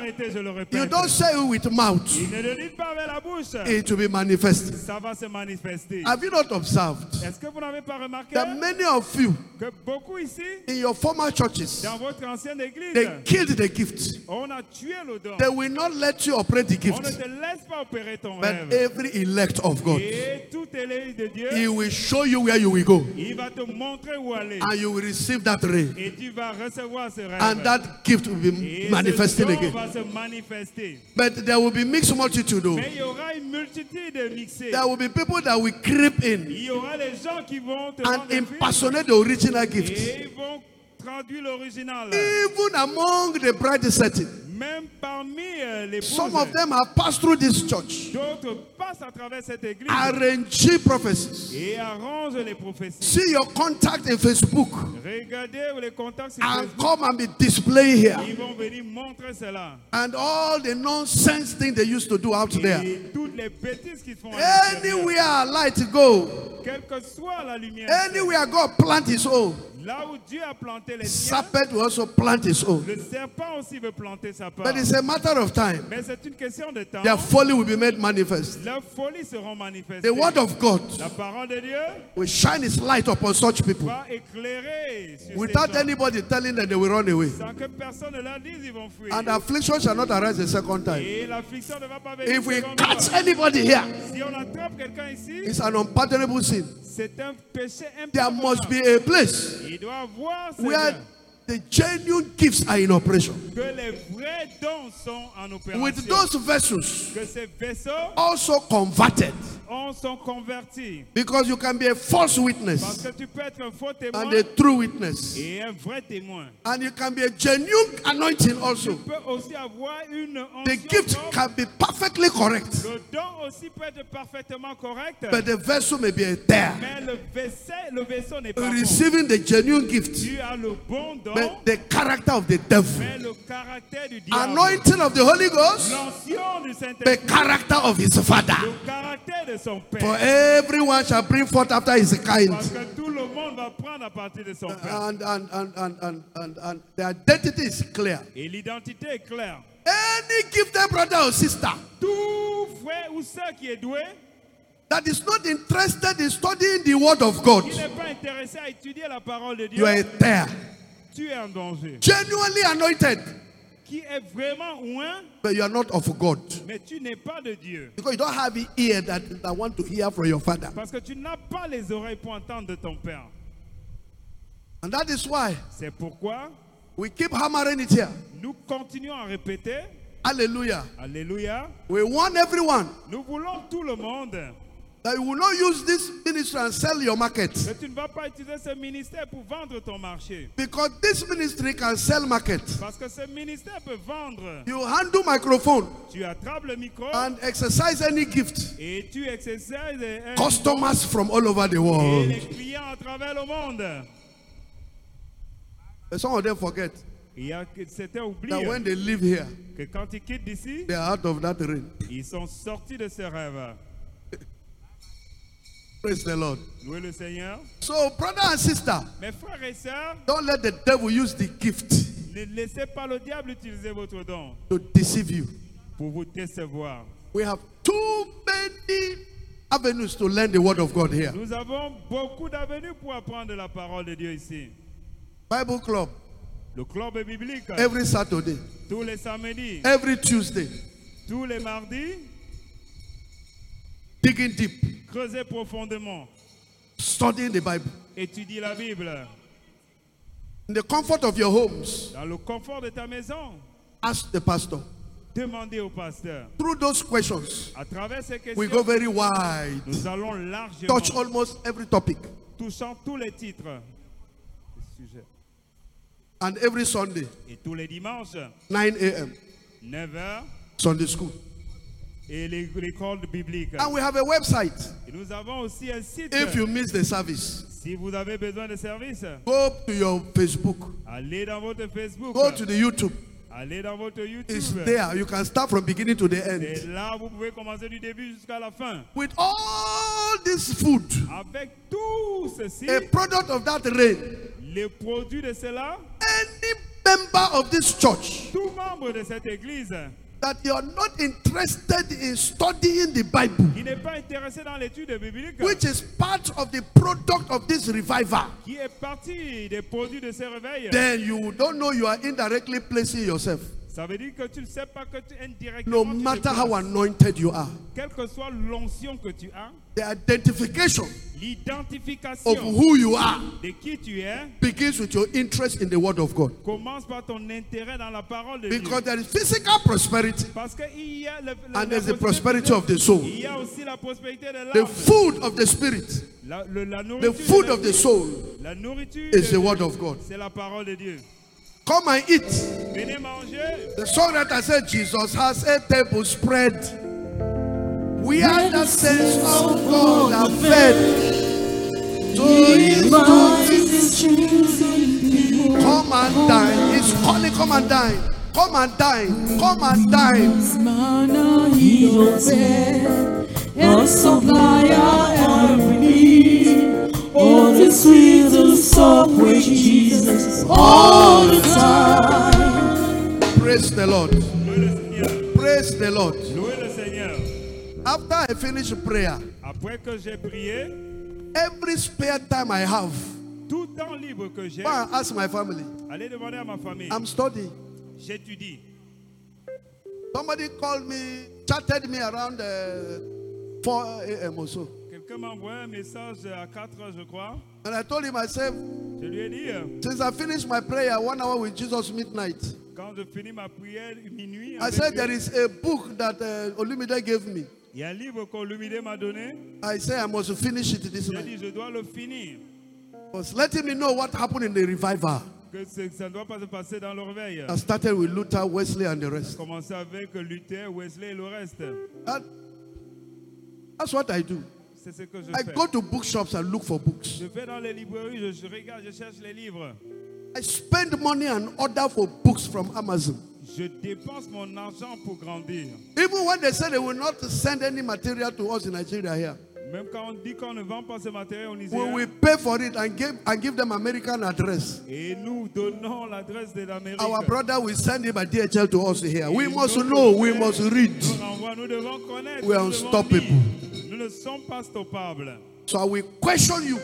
arrêter, je le You répète. don't say it with mouth. Il ne le dit pas avec la bouche. It will be manifested. Ça va se manifester. Have you not observed Est-ce que vous n'avez pas remarqué that many of you que beaucoup ici, in your former churches, dans votre ancienne église, they killed the gift? on a tué le don. They will not let you operate the On ne gift. te laisse pas opérer ton But rêve. every elect of God, Et tout élève de Dieu, He will show you where you will go, il va te montrer où aller. and you will receive that rain, Et tu vas recevoir ce rêve. and that gift will be Et manifesting ce don again. va se manifester. But there will be mixed multitude. Though. Mais il y aura une multitude de mixés. There will be people that will creep in Il y aura les gens qui vont te and rendre fils impersonate the original gift. et ils vont traduire l'original. Even among the bride setting, Même parmi les some épouses, of them have passed through this church, d'autres passent à travers cette église arrange prophecies. et arrangent les prophéties. See your contact in Facebook Regardez les contacts sur and Facebook. come and be displaying here. Ils vont venir montrer cela. And all the nonsense things they used to do out there. Et toutes les bêtises qu'ils font à l'extérieur. Anywhere light go, Quelle que soit la lumière, anywhere God plant His own, là où Dieu a planté les siens, serpent will also plant his own. le serpent aussi veut planter sa part. But it's a matter of time. Mais c'est une question de temps. Their folly will be made manifest. Leurs folies seront manifestées. The word of God La parole de Dieu will shine its light upon such people. va éclairer sur Without ces gens. anybody telling them they will run away. Sans que personne ne leur dise, ils vont fuir. And affliction shall not arise a second time. Et l'affliction ne va pas venir. If we une seconde catch fois. anybody here, Si on attrape quelqu'un ici, it's an unpardonable sin. c'est un péché There must impardonnable. be a place Il doit avoir where the genuine gifts are in operation. que les vrais dons sont en opération. With those vessels Que ces vaisseaux also converted. sont convertis. Because you can be a false Parce witness que tu peux être un faux témoin and a true witness. et un vrai témoin. And you can be a genuine anointing Tu also. peux aussi avoir une The onction gift propre. can be perfectly correct. Le don aussi peut être parfaitement correct. But the vessel may be a tear. Mais le vaisseau n'est pas bon. Receiving the genuine gift. Tu as le bon don, But the character of the devil. mais le caractère du diable. Anointing of the Holy Ghost. L'onction du The Saint-Esprit. character of his father. Le caractère de son père. For everyone shall bring forth after his kind. Parce que tout le monde va prendre à partir de son père. And the identity is clear. Et l'identité est claire. Any gifted brother or sister Tout frère ou sœur qui est doué, that is not interested in studying the word of God, qui n'est pas intéressé à étudier la parole de Dieu, you are a tear. tu es en danger. Genuinely anointed, Qui est vraiment loin, but you are not of God. mais tu n'es pas de Dieu. Because you don't have the ear that want to hear from your father. Parce que tu n'as pas les oreilles pour entendre de ton père. And that is why C'est pourquoi we keep hammering it here. nous continuons à répéter, Hallelujah. Alléluia, We want everyone nous voulons tout le monde. that you will not use this ministry and sell your market. Mais tu ne vas pas utiliser ce ministère pour vendre ton marché. Because this ministry can sell market. Parce que ce ministère peut vendre. You handle microphone Tu attrapes le micro and exercise any gift. et tu exerces un Customers from all over the et world. les clients à travers le monde. But some of them forget Il y a que certains that oublient when they live here, que quand ils quittent d'ici, they are out of that rain. ils sont sortis de ce rêve. Praise the Lord. Louez le Seigneur. So, brother and sister, Mes frères et sœurs, don't let the devil use the gift ne laissez pas le diable utiliser votre don to deceive you. pour vous décevoir. We have too many avenues to learn the word of God here. Nous avons beaucoup d'avenues pour apprendre la parole de Dieu ici. Bible club Le club biblique, every Saturday, tous les samedis, every Tuesday, tous les mardis, digging deep, creusez profondément, studying the Bible. étudie la Bible. In the comfort of your homes, Dans le confort de ta maison, ask the pastor. demandez au pasteur. Through those questions, À travers ces we go questions, very wide, nous allons largement touch almost every topic. touchant tous les titres, les sujets. And every Sunday, Et tous les dimanches, 9 a.m., 9h, Sunday school. et l'école biblique. And we have a website. Et nous avons aussi un site. If you miss the service, Si vous avez besoin de service, go to your Facebook, allez dans votre Facebook, go to the YouTube. allez dans votre It's YouTube. there. You can start from beginning to the Et end. là, vous pouvez commencer du début jusqu'à la fin. With all this food, Avec tout ceci, a product of that rain, les produits de cela, any member of this church tout membre de cette église that you are not interested in studying the Bible, qui n'est pas intéressé dans l'étude biblique, which is part of the product of this revival, qui est partie des produits de ces réveils, then you don't know you are indirectly placing yourself. ça veut dire que tu ne sais pas que tu indirectement, No tu te matter how places. anointed you are, Quelle que soit l'onction que tu as, the identification l'identification of who you are de qui tu es begins with your interest in the Word of God. commence par ton intérêt dans la parole de Because Dieu. there is physical prosperity Parce qu'il y a and there's the prosperity of the soul. il y a aussi la prospérité de The l'âme. food of the spirit, La the nourriture, food of the soul la nourriture is the de Word Dieu, of God. c'est la parole de Dieu. Come and eat. Venez manger. The songwriter said Jesus has a table spread where the saints of God are fed. So he's calling, come and dine. He's calling, come and dine. Come and dine. Come and dine. Manna he does and supply our every need. Oh, the sweet and soft with Jesus all the time. Praise the Lord. Louez le Seigneur. Praise the Lord. Louez le Seigneur. After I finish prayer, Après que j'ai prié, every spare time I have, tout temps libre que j'ai, go and ask my family. allez demander à ma famille. I'm studying. J'étudie. Somebody called me, chatted me around 4 a.m. or so. Quelqu'un m'a envoyé un message à 4 heures, je crois. And I told him, I said, Je lui ai dit, since I finished my prayer 1 hour with Jesus midnight, quand je finis ma prière minuit, I avec said, Dieu, there is a book that Olumide gave me. il y a un livre qu'Olumide m'a donné. I said, I must finish it this J'ai night. dit, je dois le finir. Was letting me know what happened in the revival. Que ça ne doit pas se passer dans le réveil. I started with Luther, Wesley, and the rest. Commencer avec Luther, Wesley et le reste. That's what I do. C'est ce que je I fais. go to bookshops and look for books. Je vais dans les librairies, je regarde, je cherche les livres. I spend money and order for books from Amazon. Je dépense mon argent pour grandir. Even when they say they will not send any material to us in Nigeria here, Même quand on dit qu'on ne vend pas ce matériel au we Nigeria, will pay for it and give them American address. et nous donnons l'adresse de l'Amérique. Our brother will send it by DHL to us here. We must know, we must read. Nous renvoie, nous devons connaître. We are nous devons unstoppable. lire. Nous ne sommes pas stoppables. So I will question you.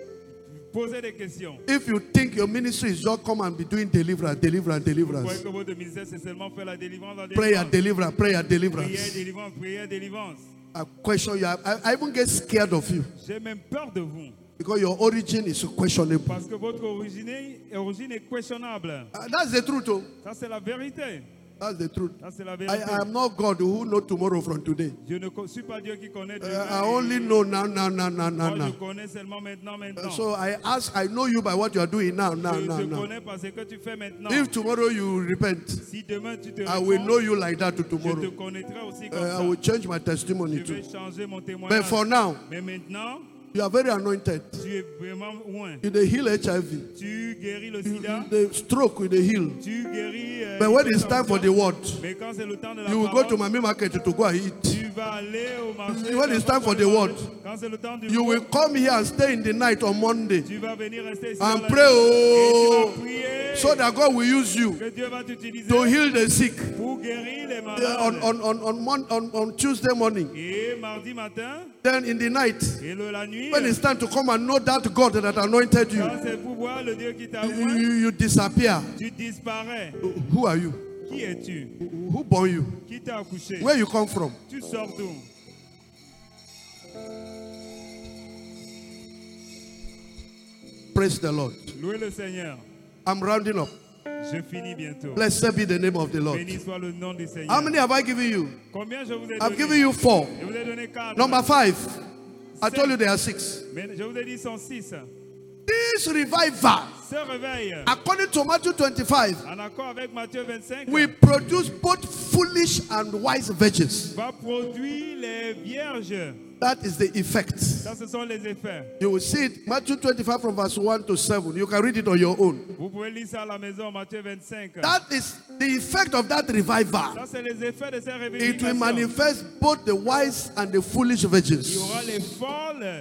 Posez des questions. If you think your ministry is just come and be doing deliverance, deliverance, Vous croyez deliverance, que votre ministère, c'est seulement faire la délivrance, la prayer, délivrance. deliverance, prayer, Prière, deliverance. délivrance, prière, délivrance. I question you. I even get scared of you J'ai même peur de vous. because your origin is questionable. Parce que votre origine est questionnable. That's the truth. Oh. Ça, c'est la vérité. That's the truth. Ça, c'est la I vérité. am not God who know tomorrow from today. Je ne suis pas Dieu qui connaît Dieu. I only know now. Moi, je connais seulement maintenant. So I know you by what you are doing now. Je connais parce que tu fais maintenant. If tomorrow you repent, Si demain tu te I will know réponds, you like that je te tomorrow. connaîtrai aussi comme I ça. will change my testimony Je too. vais changer mon But témoignage. for now, Mais maintenant, you are very anointed. tu es vraiment loin. You dey heal HIV. Tu guéris le sida. The stroke you dey heal. Tu guéris. But when it's time for the word, Mais quand c'est le temps de la you will go to parole, Mami Market to go and eat. tu vas aller au marché. When it's time for the word, Quand c'est le temps du you will come here and stay in the night on Monday tu vas venir rester ici and dans la pray, nuit. Et tu oh, vas prier so that God will use you que Dieu va t'utiliser to heal the sick. pour guérir les malades. On Tuesday morning. Et mardi matin, Then in the night, et la nuit, when it's time to come and know that God that anointed you, quand c'est pour voir le Dieu qui t'a oint, you disappear. tu disparais. Who are you? Qui es-tu? Who born you? Qui t'a accouché? Where you come from? Tu sors d'où? Praise the Lord. Louez le Seigneur. I'm rounding up. Je finis bientôt. Blessed be the name of the Lord. Béni soit le nom du Seigneur. How many have I given you? Combien je vous ai I've donné? given you 4. Je vous ai donné 4. Number 5. I told you there are 6. Mais je vous ai dit sont 6. This revival, Ce réveil, according to Matthew 25, en accord avec Matthieu 25, will produce both foolish and wise virgins. va produire les vierges. That is the effect. Ça, ce sont les effets. You will see it, Matthew 25 from verse 1 to 7. You can read it on your own. Vous pouvez lire ça à la maison, Matthieu 25. That is the effect of that revival. Ça, c'est les effets de ces It will révélations. manifest both the wise and the foolish Il y virgins. aura les folles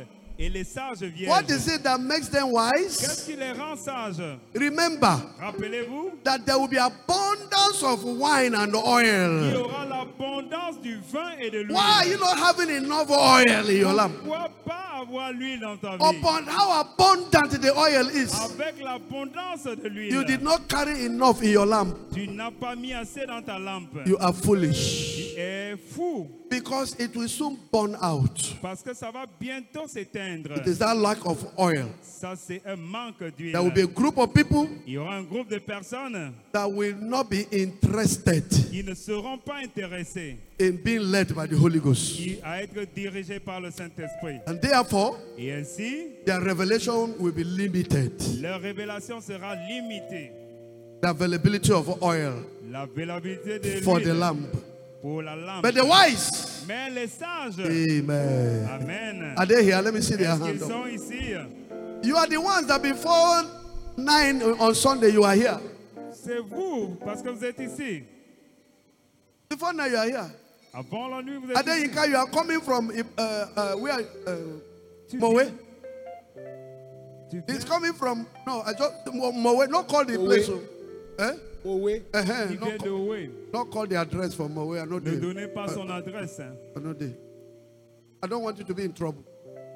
Et les sages vierges. What is it that makes them Qu'est-ce wise? qui les rend sages? Remember Rappelez-vous, that there will be abundance of wine and il y oil. aura l'abondance du vin et de l'huile. Why are you not having enough oil in your lamp? Pourquoi pas avoir l'huile dans ta vie? Upon how abundant the oil is, Avec l'abondance de l'huile, you did not carry enough in your lamp. tu n'as pas mis assez dans ta lampe. You are foolish. Tu es fou Because it will soon burn out. parce que ça va bientôt s'éteindre. It is that lack of oil. Ça, c'est un manque d'huile. There will be a group of people Il y aura un groupe de personnes that will not be interested qui ne seront pas intéressées in being led by the Holy Ghost. à être dirigées par le Saint-Esprit. And therefore, Et ainsi, their revelation will be limited. leur révélation sera limitée. The availability of oil L'availabilité de for the l'huile lamp. pour la lampe. But the wise, Mais les sages, amen. amen. Are they here? Let me see their Est-ce hand qu'ils up. sont ici? You are the ones that before 9 on Sunday you are here. C'est vous, parce que vous êtes ici. Before 9 you are here. Avant la nuit, vous êtes ici. Adeyinka, you are coming from where? Tu Mowe. viens- tu He's viens- coming from I just Mowe. Not call the place. Oh. Eh? Owe. Uh-huh. Il vient de Oué. Not call the address for Mowe. I know Ne there. donnez pas son adresse. Hein. I know there. I don't want you to be in trouble.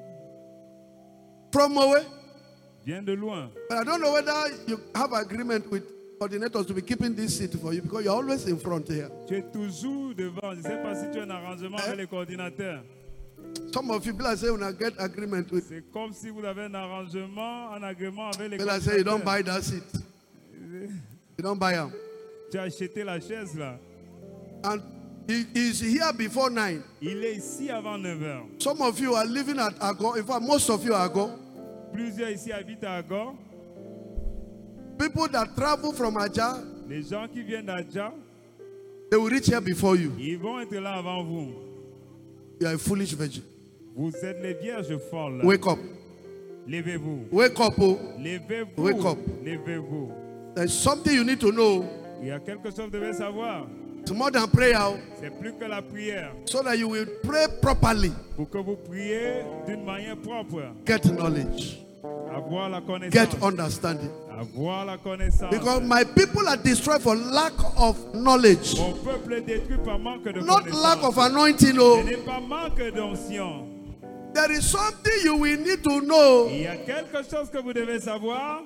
From Mowe. Vient de loin. But I don't know whether you have agreement with coordinators to be keeping this seat for you because you're always in front here. Tu es toujours devant. Je ne sais pas si tu as un arrangement avec les coordinateurs. Some of you people say when I get agreement with, C'est comme si vous avez un arrangement, un agrément avec les people say you don't coordinateurs. buy that seat. You don't buy them. Tu as acheté la chaise là. And he is here before 9. Il est ici avant 9 h. Some of you are living at Ago. In fact, most of you are Ago. Plusieurs ici habitent à Agor. People that travel from Aja, Les gens qui viennent d'Adja, they will reach here before you. ils vont être là avant vous. You are a foolish virgin. Vous êtes les vierges folles. Wake up. Levez-vous. Wake up. Oh. Levez-vous. Wake up. Levez-vous. There's something you need to know. Il y a quelque chose que vous devez savoir. It's more than prayer. Oh. C'est plus que la prière. So that you will pray properly. Pour que vous priez d'une manière propre. Get knowledge. Avoir la connaissance. Get understanding. Avoir la connaissance. Because my people are destroyed for lack of knowledge. Mon peuple est détruit par manque de Not connaissance. lack of anointing. Oh. Ce n'est pas manque d'onction. There is something you will need to know. Il y a quelque chose que vous devez savoir.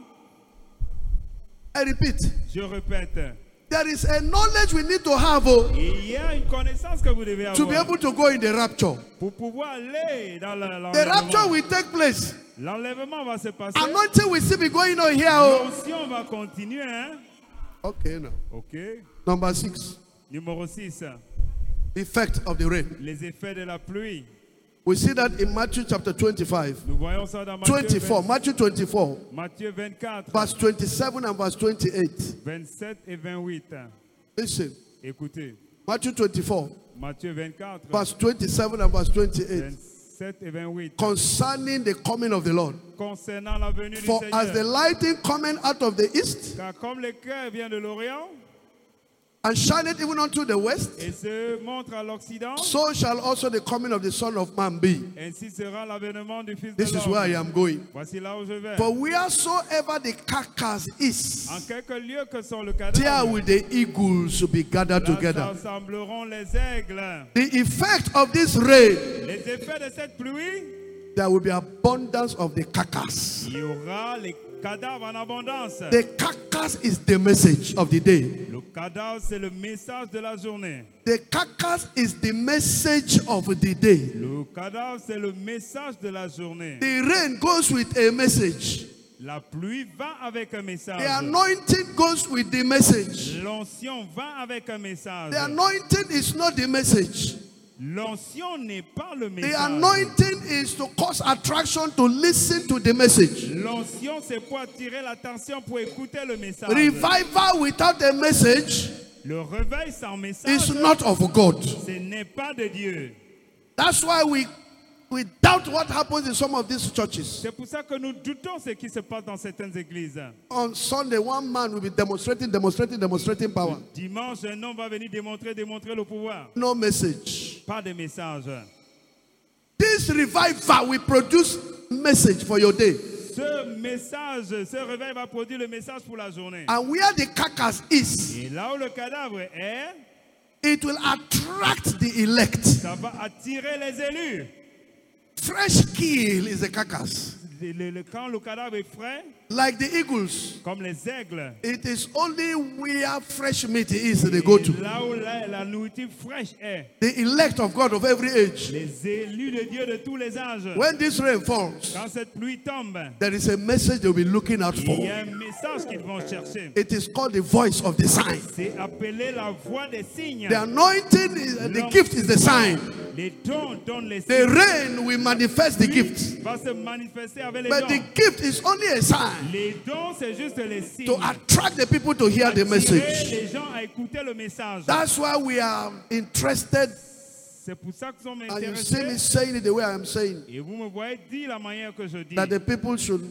I repeat. Je répète. There is a knowledge we need to have Il y a une connaissance que vous devez to be avoir able to go in the rapture. pour pouvoir aller dans The rapture l'enlèvement. will take place. L'enlèvement va se passer. Anointing will still be going on here. Oh. L'onction va continuer. Hein? Okay, now. Ok. Number 6. Numéro 6. Effect of the rain. Les effets de la pluie. We see that in Matthew chapter 25. Nous voyons ça dans Matthieu 24. Matthew 24. Matthieu 24, Verse 27 and verse 28. 27 et 28. Listen. Écoutez. Matthew 24. Matthieu 24, Verse 27 and verse 28. 27 et 28. Concerning the coming of the Lord. Concernant la venue du For as the Seigneur. lightning coming out of the east Car comme l'éclair vient de l'Orient and shineth even unto the west, et se montre à l'Occident, so shall also the coming of the Son of Man be. ainsi sera l'avènement du Fils de This is where I l'homme. am going. Voici là où je vais. For wheresoever the carcass is, En quelque lieu que sont le there cadavre, will the eagles be gathered là together. s'assembleront les aigles. The effect of this rain, Les effets de cette pluie, there will be abundance of the carcass. il y aura les cadavres en abondance. The carcass is the message of the day. Le cadavre, c'est le message de la journée. The carcass is the message of the day. Le cadavre, c'est le message de la journée. The rain goes with a message. La pluie va avec un message. The anointing goes with the message. L'onction va avec un message. The anointing is not the message. L'onction n'est pas le The message. anointing is to cause attraction to listen to the message. L'onction, c'est pour attirer l'attention, pour écouter le message. Revival without a message Le réveil sans message, is not of God. ce n'est pas de Dieu. That's why we doubt what happens in some of these churches. C'est pour ça que nous doutons ce qui se passe dans certaines églises. On Sunday, one man will be demonstrating power. Dimanche, un homme va venir démontrer le pouvoir. No message. Pas de message. This revival will produce message for your day. Ce message, ce réveil va produire le message pour la journée. And where the carcass is, Et là où le cadavre est, it will attract the elect. ça va attirer les élus. Fresh kill is the carcass. Quand le cadavre est frais, Like the eagles, comme les aigles, it is only where fresh meat is they go to. et là où la nourriture fraîche est, The elect of God of every age. les élus de Dieu de tous les âges. When this rain falls, Quand cette pluie tombe, there is a message they'll be looking out il y for. a un message qu'ils vont chercher. It is called the voice of the sign. C'est appelé la voix des signes. The anointing, the gift is the sign. Les dons donnent les The signes. rain will manifest the gift. Va se manifester avec les But dons. the gift is only a sign Les dons, c'est juste les signes. to attract the people to hear the Attirer message. les gens à écouter le message. That's why we are interested, C'est pour ça que nous sommes and you see me intéressés. saying it the way I am saying, Et vous me voyez dire la manière que je dis. that the people should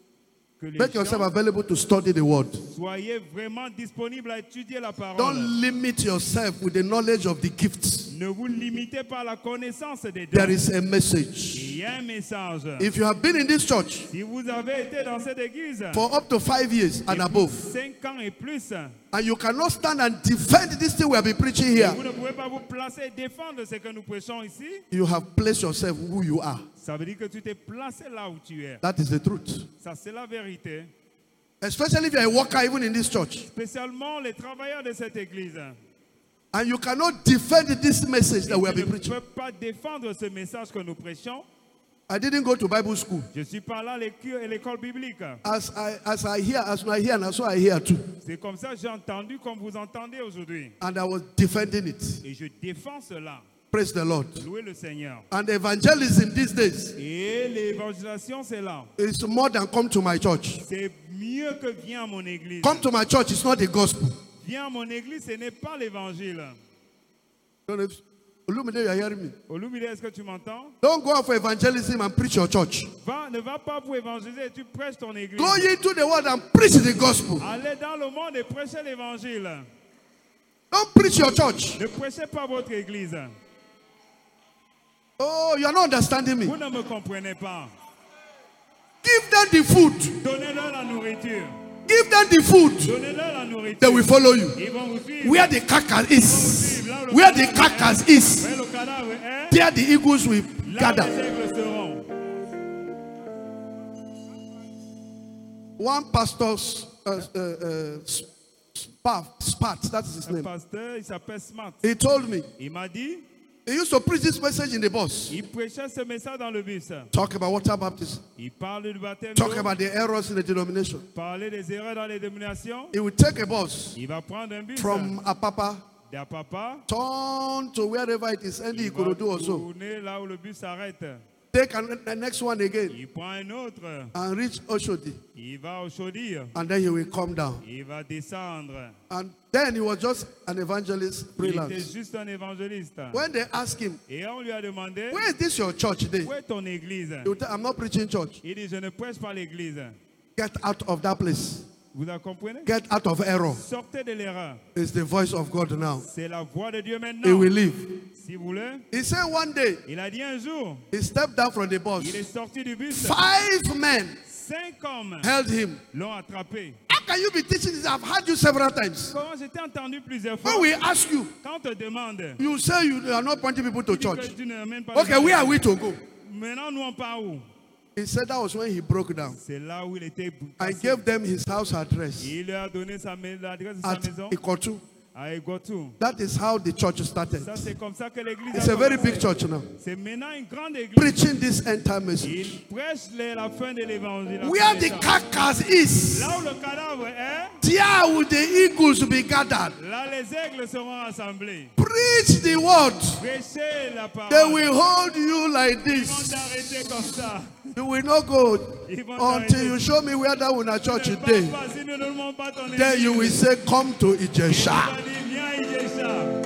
Que les make yourself gens available to study the word. soyez vraiment disponibles à étudier la parole. Don't limit yourself with the knowledge of the gifts. Ne vous limitez pas à la connaissance des dons. There is a message. Il y a un message. If you have been in this church Si vous avez été dans cette église for up to 5 years and above, 5 ans et plus, and you cannot stand and defend this thing we have been preaching et here, vous ne pouvez pas vous placer et défendre ce que nous prêchons ici, you have placed yourself who you are. ça veut dire que tu t'es placé là où tu es. That is the truth. Ça, c'est la vérité. Especially if you are a worker even in this church. Spécialement les travailleurs de cette église. And you cannot defend this message that we have Tu been ne preaching. peux pas défendre ce message que nous prêchons. I didn't go to Bible school. Je suis pas là à l'école biblique. As I hear, and so I hear too. C'est comme ça que j'ai entendu comme vous entendez aujourd'hui. And I was defending it. Et je défends cela. Praise the Lord. Louez le Seigneur. And evangelism these days Et l'évangélisation, c'est là. is more than come to my church. C'est mieux que viens à mon église. Come to my church is not the gospel. Viens à mon église, ce n'est pas l'évangile. Don't know if- Olumide, you are hearing me. Olumide, est-ce que tu m'entends? Don't go out for evangelism and preach your church. Ne va pas pour évangéliser et tu prêches ton église. Go into the world and preach the gospel. Allez dans le monde et prêchez l'évangile. Don't preach your church. Ne prêchez pas votre église. Oh, you are not understanding me. Vous ne me comprenez pas. Give them the food. Donnez-leur la nourriture. Give them the food. Donnez-leur la nourriture. They will follow you. Ils vont vous suivre. Where the carcass is. Where the carcass is. Où le cadavre est, There the eagles will là où les gather. aigles seront. One pastor's Spat, that is his Un name. pasteur, il s'appelle Smart. He told me, Il m'a dit, he used to preach this message in the bus. il prêchait ce message dans le bus. Talk about water baptism. Il parle du baptême Talk d'eau, about the errors in the denomination. parler des erreurs dans les dénominations. He will take a bus Il va prendre un bus from Apapa, d'Apapa. turn to wherever it is, and he Il va could do also. tourner là où le bus s'arrête. Take the next one again Il prend un autre. and reach Oshodi. Il va au Chaudir. And then he will come down. Il va descendre. And then he was just an evangelist Il était freelance. juste un évangéliste. When they asked him, Et on lui a demandé, where is this your church today? où est ton église? He would tell, I'm not preaching church. Il dit, je ne prêche pas l'église. Get out of that place. Vous la comprenez? Get out of error. Sortez de l'erreur. It's the voice of God now. C'est la voix de Dieu He maintenant. will leave. Si vous voulez. He said one day, Il a dit un jour, he stepped down from the bus. il est sorti du bus. 5 men 5 hommes held him. l'ont attrapé. How can you be teaching this? I've heard you several times. Comment je t'ai entendu plusieurs fois? When we ask you, Quand on te demande, you say you are not pointing people to tu dis que church. tu ne mènes pas Okay, les where gens. are we to go? Maintenant, nous on part où? He said that was when he broke down. C'est là où il était. I gave them his house address Il leur a donné l'adresse de sa at maison Ikotu. à Egotu. That is how the church started. Ça, c'est comme ça que l'église It's a a very commencé. big church now. C'est maintenant une grande église. Preaching this entire message. Il prêche la fin de l'évangile. Where the carcass is, Là où le cadavre est, there will the eagles be gathered. là les aigles seront rassemblés. Preach the word. Prêchez la They parole. will hold you like Ils vont this. t'arrêter comme ça. You will not go Ils vont until t'arrêter. you show me where that one church Ne is. pars pas, si nous ne montrons pas ton Then you église. will say, come to Tu Ijesha. vas dire, viens Ijesha.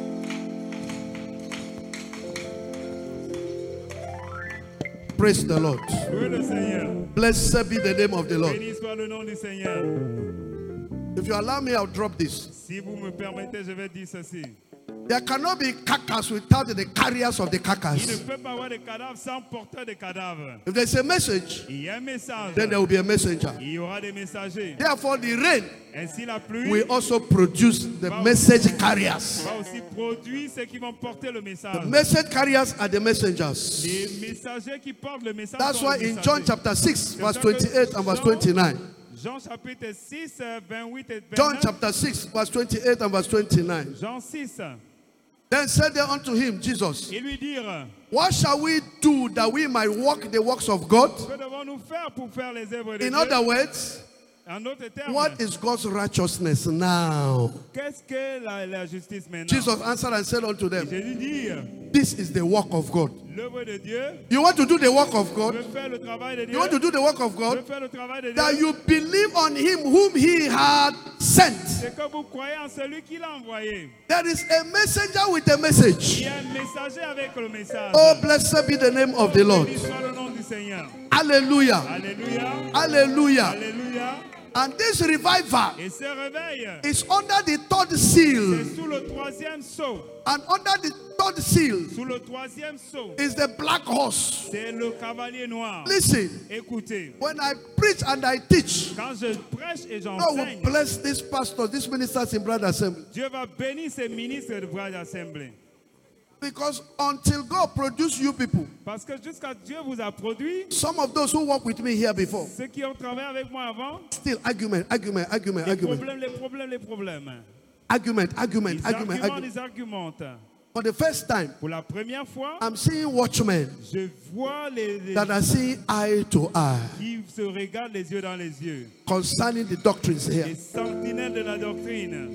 Praise the Lord. Louez le Seigneur. Blessed be the name of the Lord. Béni soit le nom du Seigneur. If you allow me, I'll drop this. Si vous me permettez, je vais dire ceci. There cannot be carcass without the carriers of the Il ne carcass. peut pas avoir de cadavres sans porteur de cadavres. If there's a message, Il y a un message. then there will be a messenger. Il y aura des messagers. Therefore, the rain Ainsi la pluie will also produce the message carriers. va aussi produire ceux qui vont porter le message. The message carriers are the messengers. Les messagers qui portent le message That's sont why les in John messagers. chapter 6, verse 28 and verse 29. Jean chapitre 6, 28 et 29. John chapter 6, verse 28 and verse 29. Jean 6. Then said they unto him, Jesus, Et lui dire, what shall we do that we might walk the works of God? que devons-nous faire pour faire les œuvres de In Dieu? other words, En d'autres termes, what is God's righteousness now? qu'est-ce que la justice maintenant? Jesus answered and said unto them, Jésus dit, this is the work of God. l'œuvre de Dieu, You want to do the work of veut God? faire le travail de Dieu, You want to do the work of veut God? faire le travail de Dieu, That you believe on him whom he had sent. c'est que vous croyez en celui qui l'a envoyé. There is a messenger with a Il message. y a un messager avec le message. Oh, blessed be the name of the Lord. Béni soit le nom du Seigneur. Hallelujah. Alléluia. Hallelujah. Alléluia. And this revival Et ce réveil, is under the third seal. c'est sous le troisième sceau. And under the third seal Sous le troisième sceau, is the black horse. c'est le cavalier noir. Listen, Écoutez, when I preach and I teach, quand je prêche et God will j'enseigne, bless this pastor, this ministers in Brother Assembly. Dieu va bénir ses ministres de Brother Assembly. Because until God produce you people, Parce que jusqu'à Dieu vous a produit, some of those who worked with me here before, ceux qui ont travaillé avec moi avant, still argument. les problèmes. Ils argumentent. For the first time, Pour la première fois, I'm seeing watchmen je vois les that are seeing eye to eye qui se regardent les yeux dans les yeux. concerning the doctrines Les here. sentinelles de la doctrine.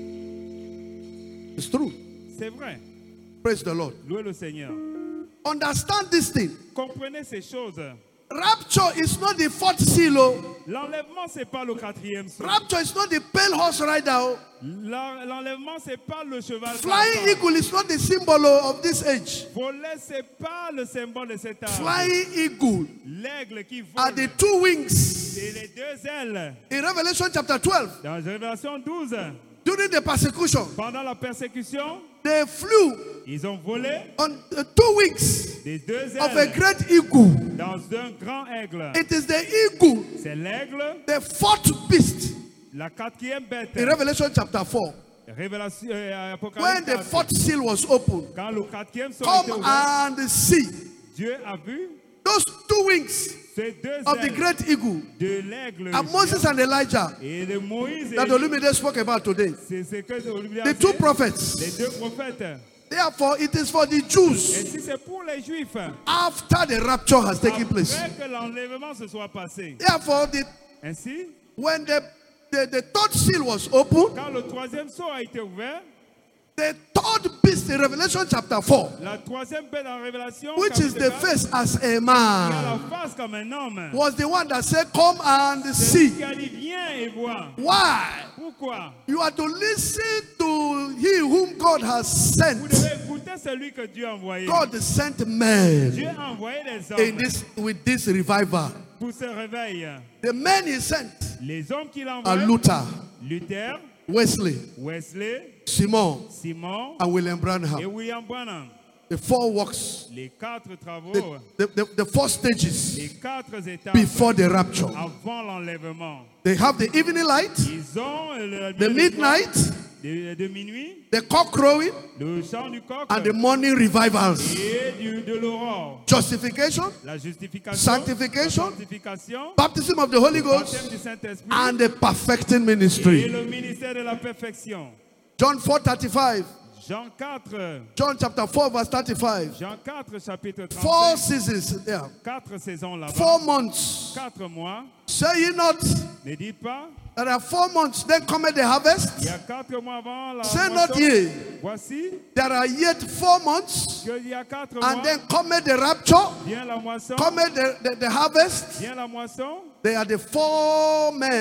It's true. C'est vrai. Praise the Lord. Louez le Seigneur. Understand this thing. Comprenez ces choses. Rapture is not the fourth seal. Oh. L'enlèvement, c'est pas le quatrième saut. Rapture is not the pale horse rider. Oh. L'enlèvement, c'est pas le cheval. Flying campant. eagle is not the symbol of this age. Voler, c'est pas le symbole de cet âge. Flying eagle L'aigle qui are vole, the two wings. c'est les deux ailes. In Revelation chapter 12, Dans Révélation 12, during the persecution, pendant la persécution, they flew ils ont volé on the two wings des deux of a ailes great eagle. dans un grand aigle. It is the eagle, C'est l'aigle, the fourth beast la quatrième bête. in Revelation chapter 4. Révélation, When Apocalypse the 4. fourth seal was opened, Quand le quatrième sceau a été come ouvert, and see Dieu a vu those two wings ces deux of the ailes great eagle de l'aigle and Moses and Elijah et de Moïse. that Olumide spoke about today. C'est ce que Olivier a The dit. two Les prophets. deux prophètes. Therefore, it is for the Et Jews si c'est pour les Juifs, after the rapture has taken place. après que l'enlèvement se soit passé. Therefore, Ainsi, when the third seal was opened, quand le troisième sceau a été ouvert, the third beast in Revelation chapter 4, la troisième bête en Révélation, which is the chapitre 4, face as a qui a la man, face comme un homme, was the one that said, come and c'est lui see. qui a dit viens et vois. Why? Pourquoi? You are to listen to he whom God has Vous sent. devez écouter celui que Dieu a envoyé. God sent men Dieu a envoyé des in hommes with this revival. pour ce réveil. The men he sent Les hommes qu'il a are envoyés, Luther, Luther, Wesley, Wesley, Simon, Simon and William et Branham. William Branham. The four works, Les quatre travaux, the four stages les quatre étapes before the rapture. avant l'enlèvement. They have the evening light, Ils ont the midnight, de minuit, the cock crowing, le chant du coq and the morning revivals. et de l'aurore. Justification, La justification, sanctification, la sanctification, baptism of the Holy baptême Ghost, du Saint-Esprit and the perfecting et ministry. le ministère de la perfection. John 4:35. Jean 4, John chapter 4 verse 35. Jean 4 chapitre 4 35, seasons there. 4 saisons là-bas, 4 months. 4 mois. Say ye not, Ne dites pas, there are 4 months, then cometh the harvest. il y a 4 mois avant la Say not moisson. ye, Voici there are yet 4 months, qu'il y a 4 and mois, then cometh the rapture, vient la moisson, cometh the harvest. vient la moisson. They are the 4 men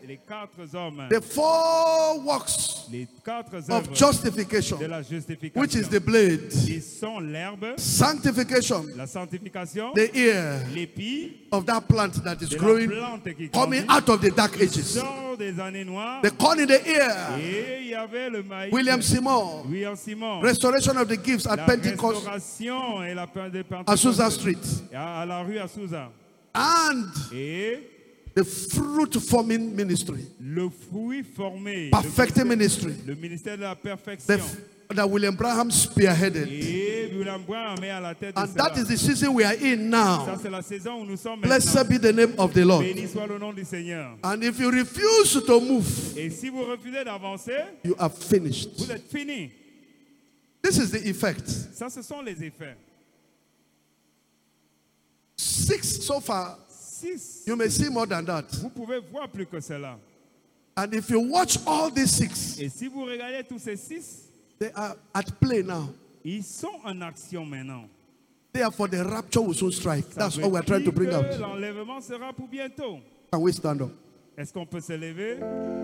les 4 hommes, the 4 works les 4 of œuvres justification, de la which justification, is the blade, ils sont l'herbe, sanctification, la sanctification, the ear l'épi of that plant that is de la growing, plante qui coming grandit, out of the dark ages. sort des années noires. The corn in the ear, Et il y avait le maïs. William Seymour, William Simon. restoration of the gifts at La Pentecost, restauration et la de Pentecôte. Azusa Street, À la rue Azusa. and Et the fruit forming ministry, le fruit formé. perfecting ministry, Le ministère de la perfection. that William Branham spearheaded. Et William Branham est à la tête de And cela. that is the season we are in Ça, now. c'est la saison où nous sommes Blessed maintenant. be the name of the Lord. Béni soit le nom du Seigneur. And if you refuse to move, Et si vous refusez d'avancer, you are finished. vous êtes fini. This is the effect. Ça, ce sont les effets. 6 so far. 6. You may see more than that. Vous pouvez voir plus que cela. And if you watch all these 6, Et si vous regardez tous ces 6, they are at play now. ils sont en action maintenant. Therefore, the rapture will soon strike. Ça That's veut all we're trying to dire bring que out. l'enlèvement sera pour bientôt. Can we stand up? Est-ce qu'on peut se lever?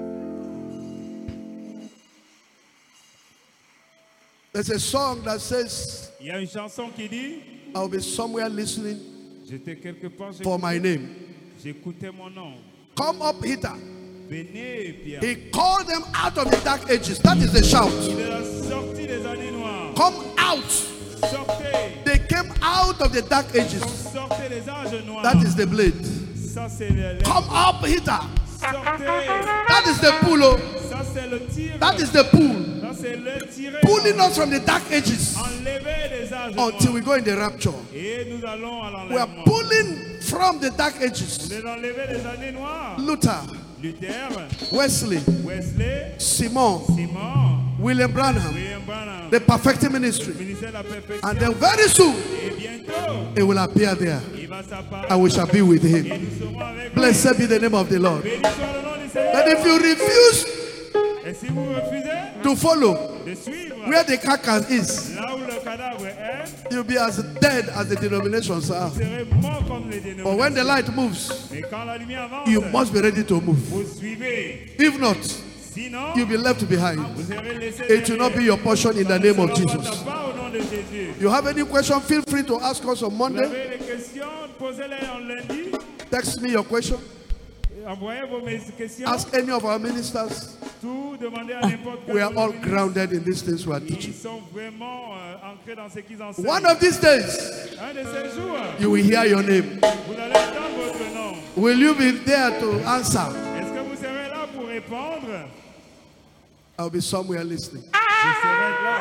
There's a song that says, Il y a une chanson qui dit, I'll be somewhere listening j'étais quelque part, for my name. j'écoutais mon nom. Come up hither. Venez, Pierre. He called them out of the dark ages. That is the shout. Il est la sortie des années noires. Come out. Sortez. They came out of the dark ages. Sortez les âges noirs. That is the blade. Ça, c'est le... Come up hither. Sortez. That is the pull. Oh. Ça, c'est le tir. That is the pull. Ça, c'est le tirer. Pulling us from the dark ages Enlever les âges until we noirs. go in the rapture. Et nous allons à We are l'enlèvement. pulling from the dark ages. Nous enlever les années noires. Luther, Luther, Wesley, Wesley, Simon, Simon, William Branham, William Branham, the perfecting ministry. ministère de la perfection. And then very soon, Et bientôt, it will appear there. il va s'apparaître. And we shall be with Et him. nous serons avec lui. Blessed be the name of the Lord. Béni soit le nom du Seigneur. But if you refuse Et si vous refusez to follow de suivre where the carcass is, là où le cadavre est, you'll be as dead as the denominations are. vous serez mort comme les But when the dénominations. light moves, Mais quand la lumière avance, you must be ready to move. vous suivez. If not, Sinon, you'll be left behind. vous serez laissé It will not be your portion in the name of Jesus. Pas au nom de Jésus. You have any question, feel free to ask us on Vous Monday. avez des questions, posez-les en lundi. Text me your question. Envoyez vos questions. Ask any of our ministers. Tout, demandez à n'importe quel We are all ministre. grounded in these things we are Ils teaching. sont vraiment ancrés dans ce qu'ils enseignent. One of these days, Un de ces jours, you will hear your name. vous allez entendre votre nom. Will you be there to answer? Est-ce que vous serez là pour répondre? I'll be somewhere listening. Je serai là.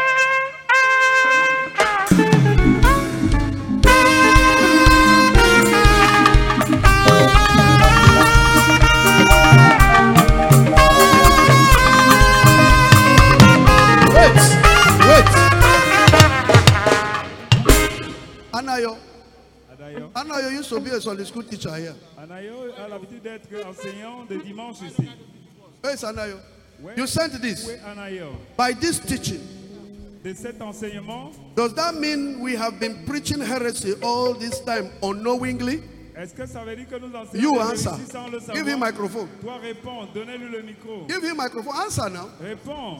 Wait. Anayo. Anayo. Anayo used to be a Sunday school teacher here. Anayo a l'habitude d'être enseignant de dimanche ici. Where's Anayo? Ouais. You sent Où this. est Anayo? By this teaching, De cet enseignement, does that mean we have been preaching heresy all this time unknowingly? est-ce que ça veut dire que nous enseignons You des answer. hérésies sans le Give him savoir? microphone. Toi réponds, donnez-lui le micro. Give him microphone. Answer now. Réponds.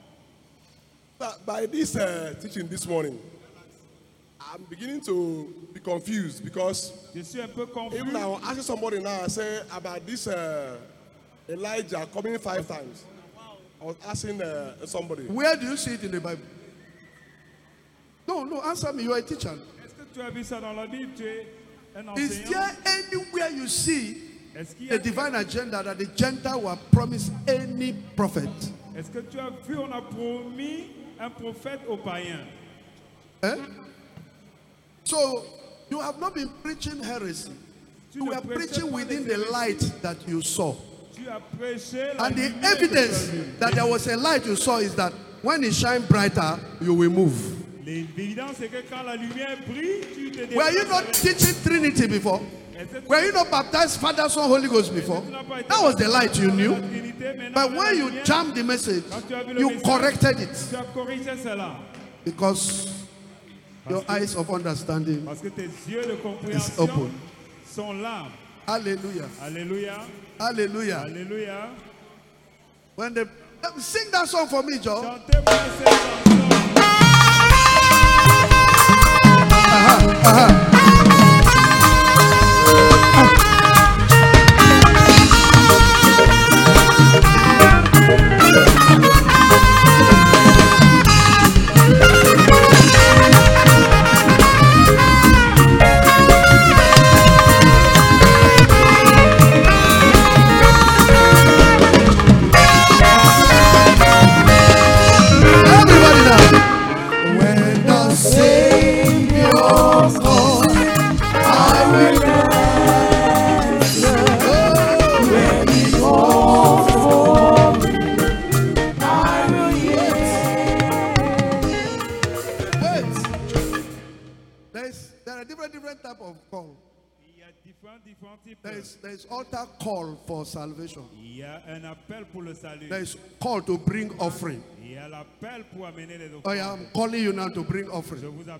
By this teaching this morning, I'm beginning to be confused because Je suis un peu confus. even I was asking somebody now, I say about this Elijah coming 5 times. I was asking somebody. Where do you see it in the Bible? No, answer me. You are a teacher. Est-ce que tu as vu ça dans la Bible? Tu es un Is enseignant. there anywhere you see Est-ce qu'il y a a divine agenda that the Gentile will promise any prophet? Est-ce que tu as vu, on a promis un prophète aux païens? Eh? So you have not been preaching heresy. You were preaching within the light that you saw. Tu as prêché la And the lumière que tu as evidence vue. that there was a light you saw is that when it shines brighter, you will move. L'évidence c'est que quand la lumière brille, tu te Were you déplaces not avec- teaching Trinity before? Est-ce que tu- Were you not baptized Father, Son, Holy Ghost before? tu n'as pas été That was the light you knew. la Trinité, maintenant, But la when you lumière, jammed the message, quand tu as vu le you message, corrected it tu as corrigé cela. because your eyes of understanding. Parce que tes yeux de It's compréhension open. sont là. Hallelujah. Alléluia. Hallelujah. Alléluia. When they sing that song for me, Joe. Chantez-moi cette chanson. Everybody now. When the Savior calls, I will answer. When He calls for me, I will wait. There are different type of call. Il y a différents types. There is altar call for salvation. Il y a un appel pour le salut. There is call to bring offering. Il y a l'appel pour amener les Oh, yeah, offrandes. I'm calling you now to bring Je offering. vous appelle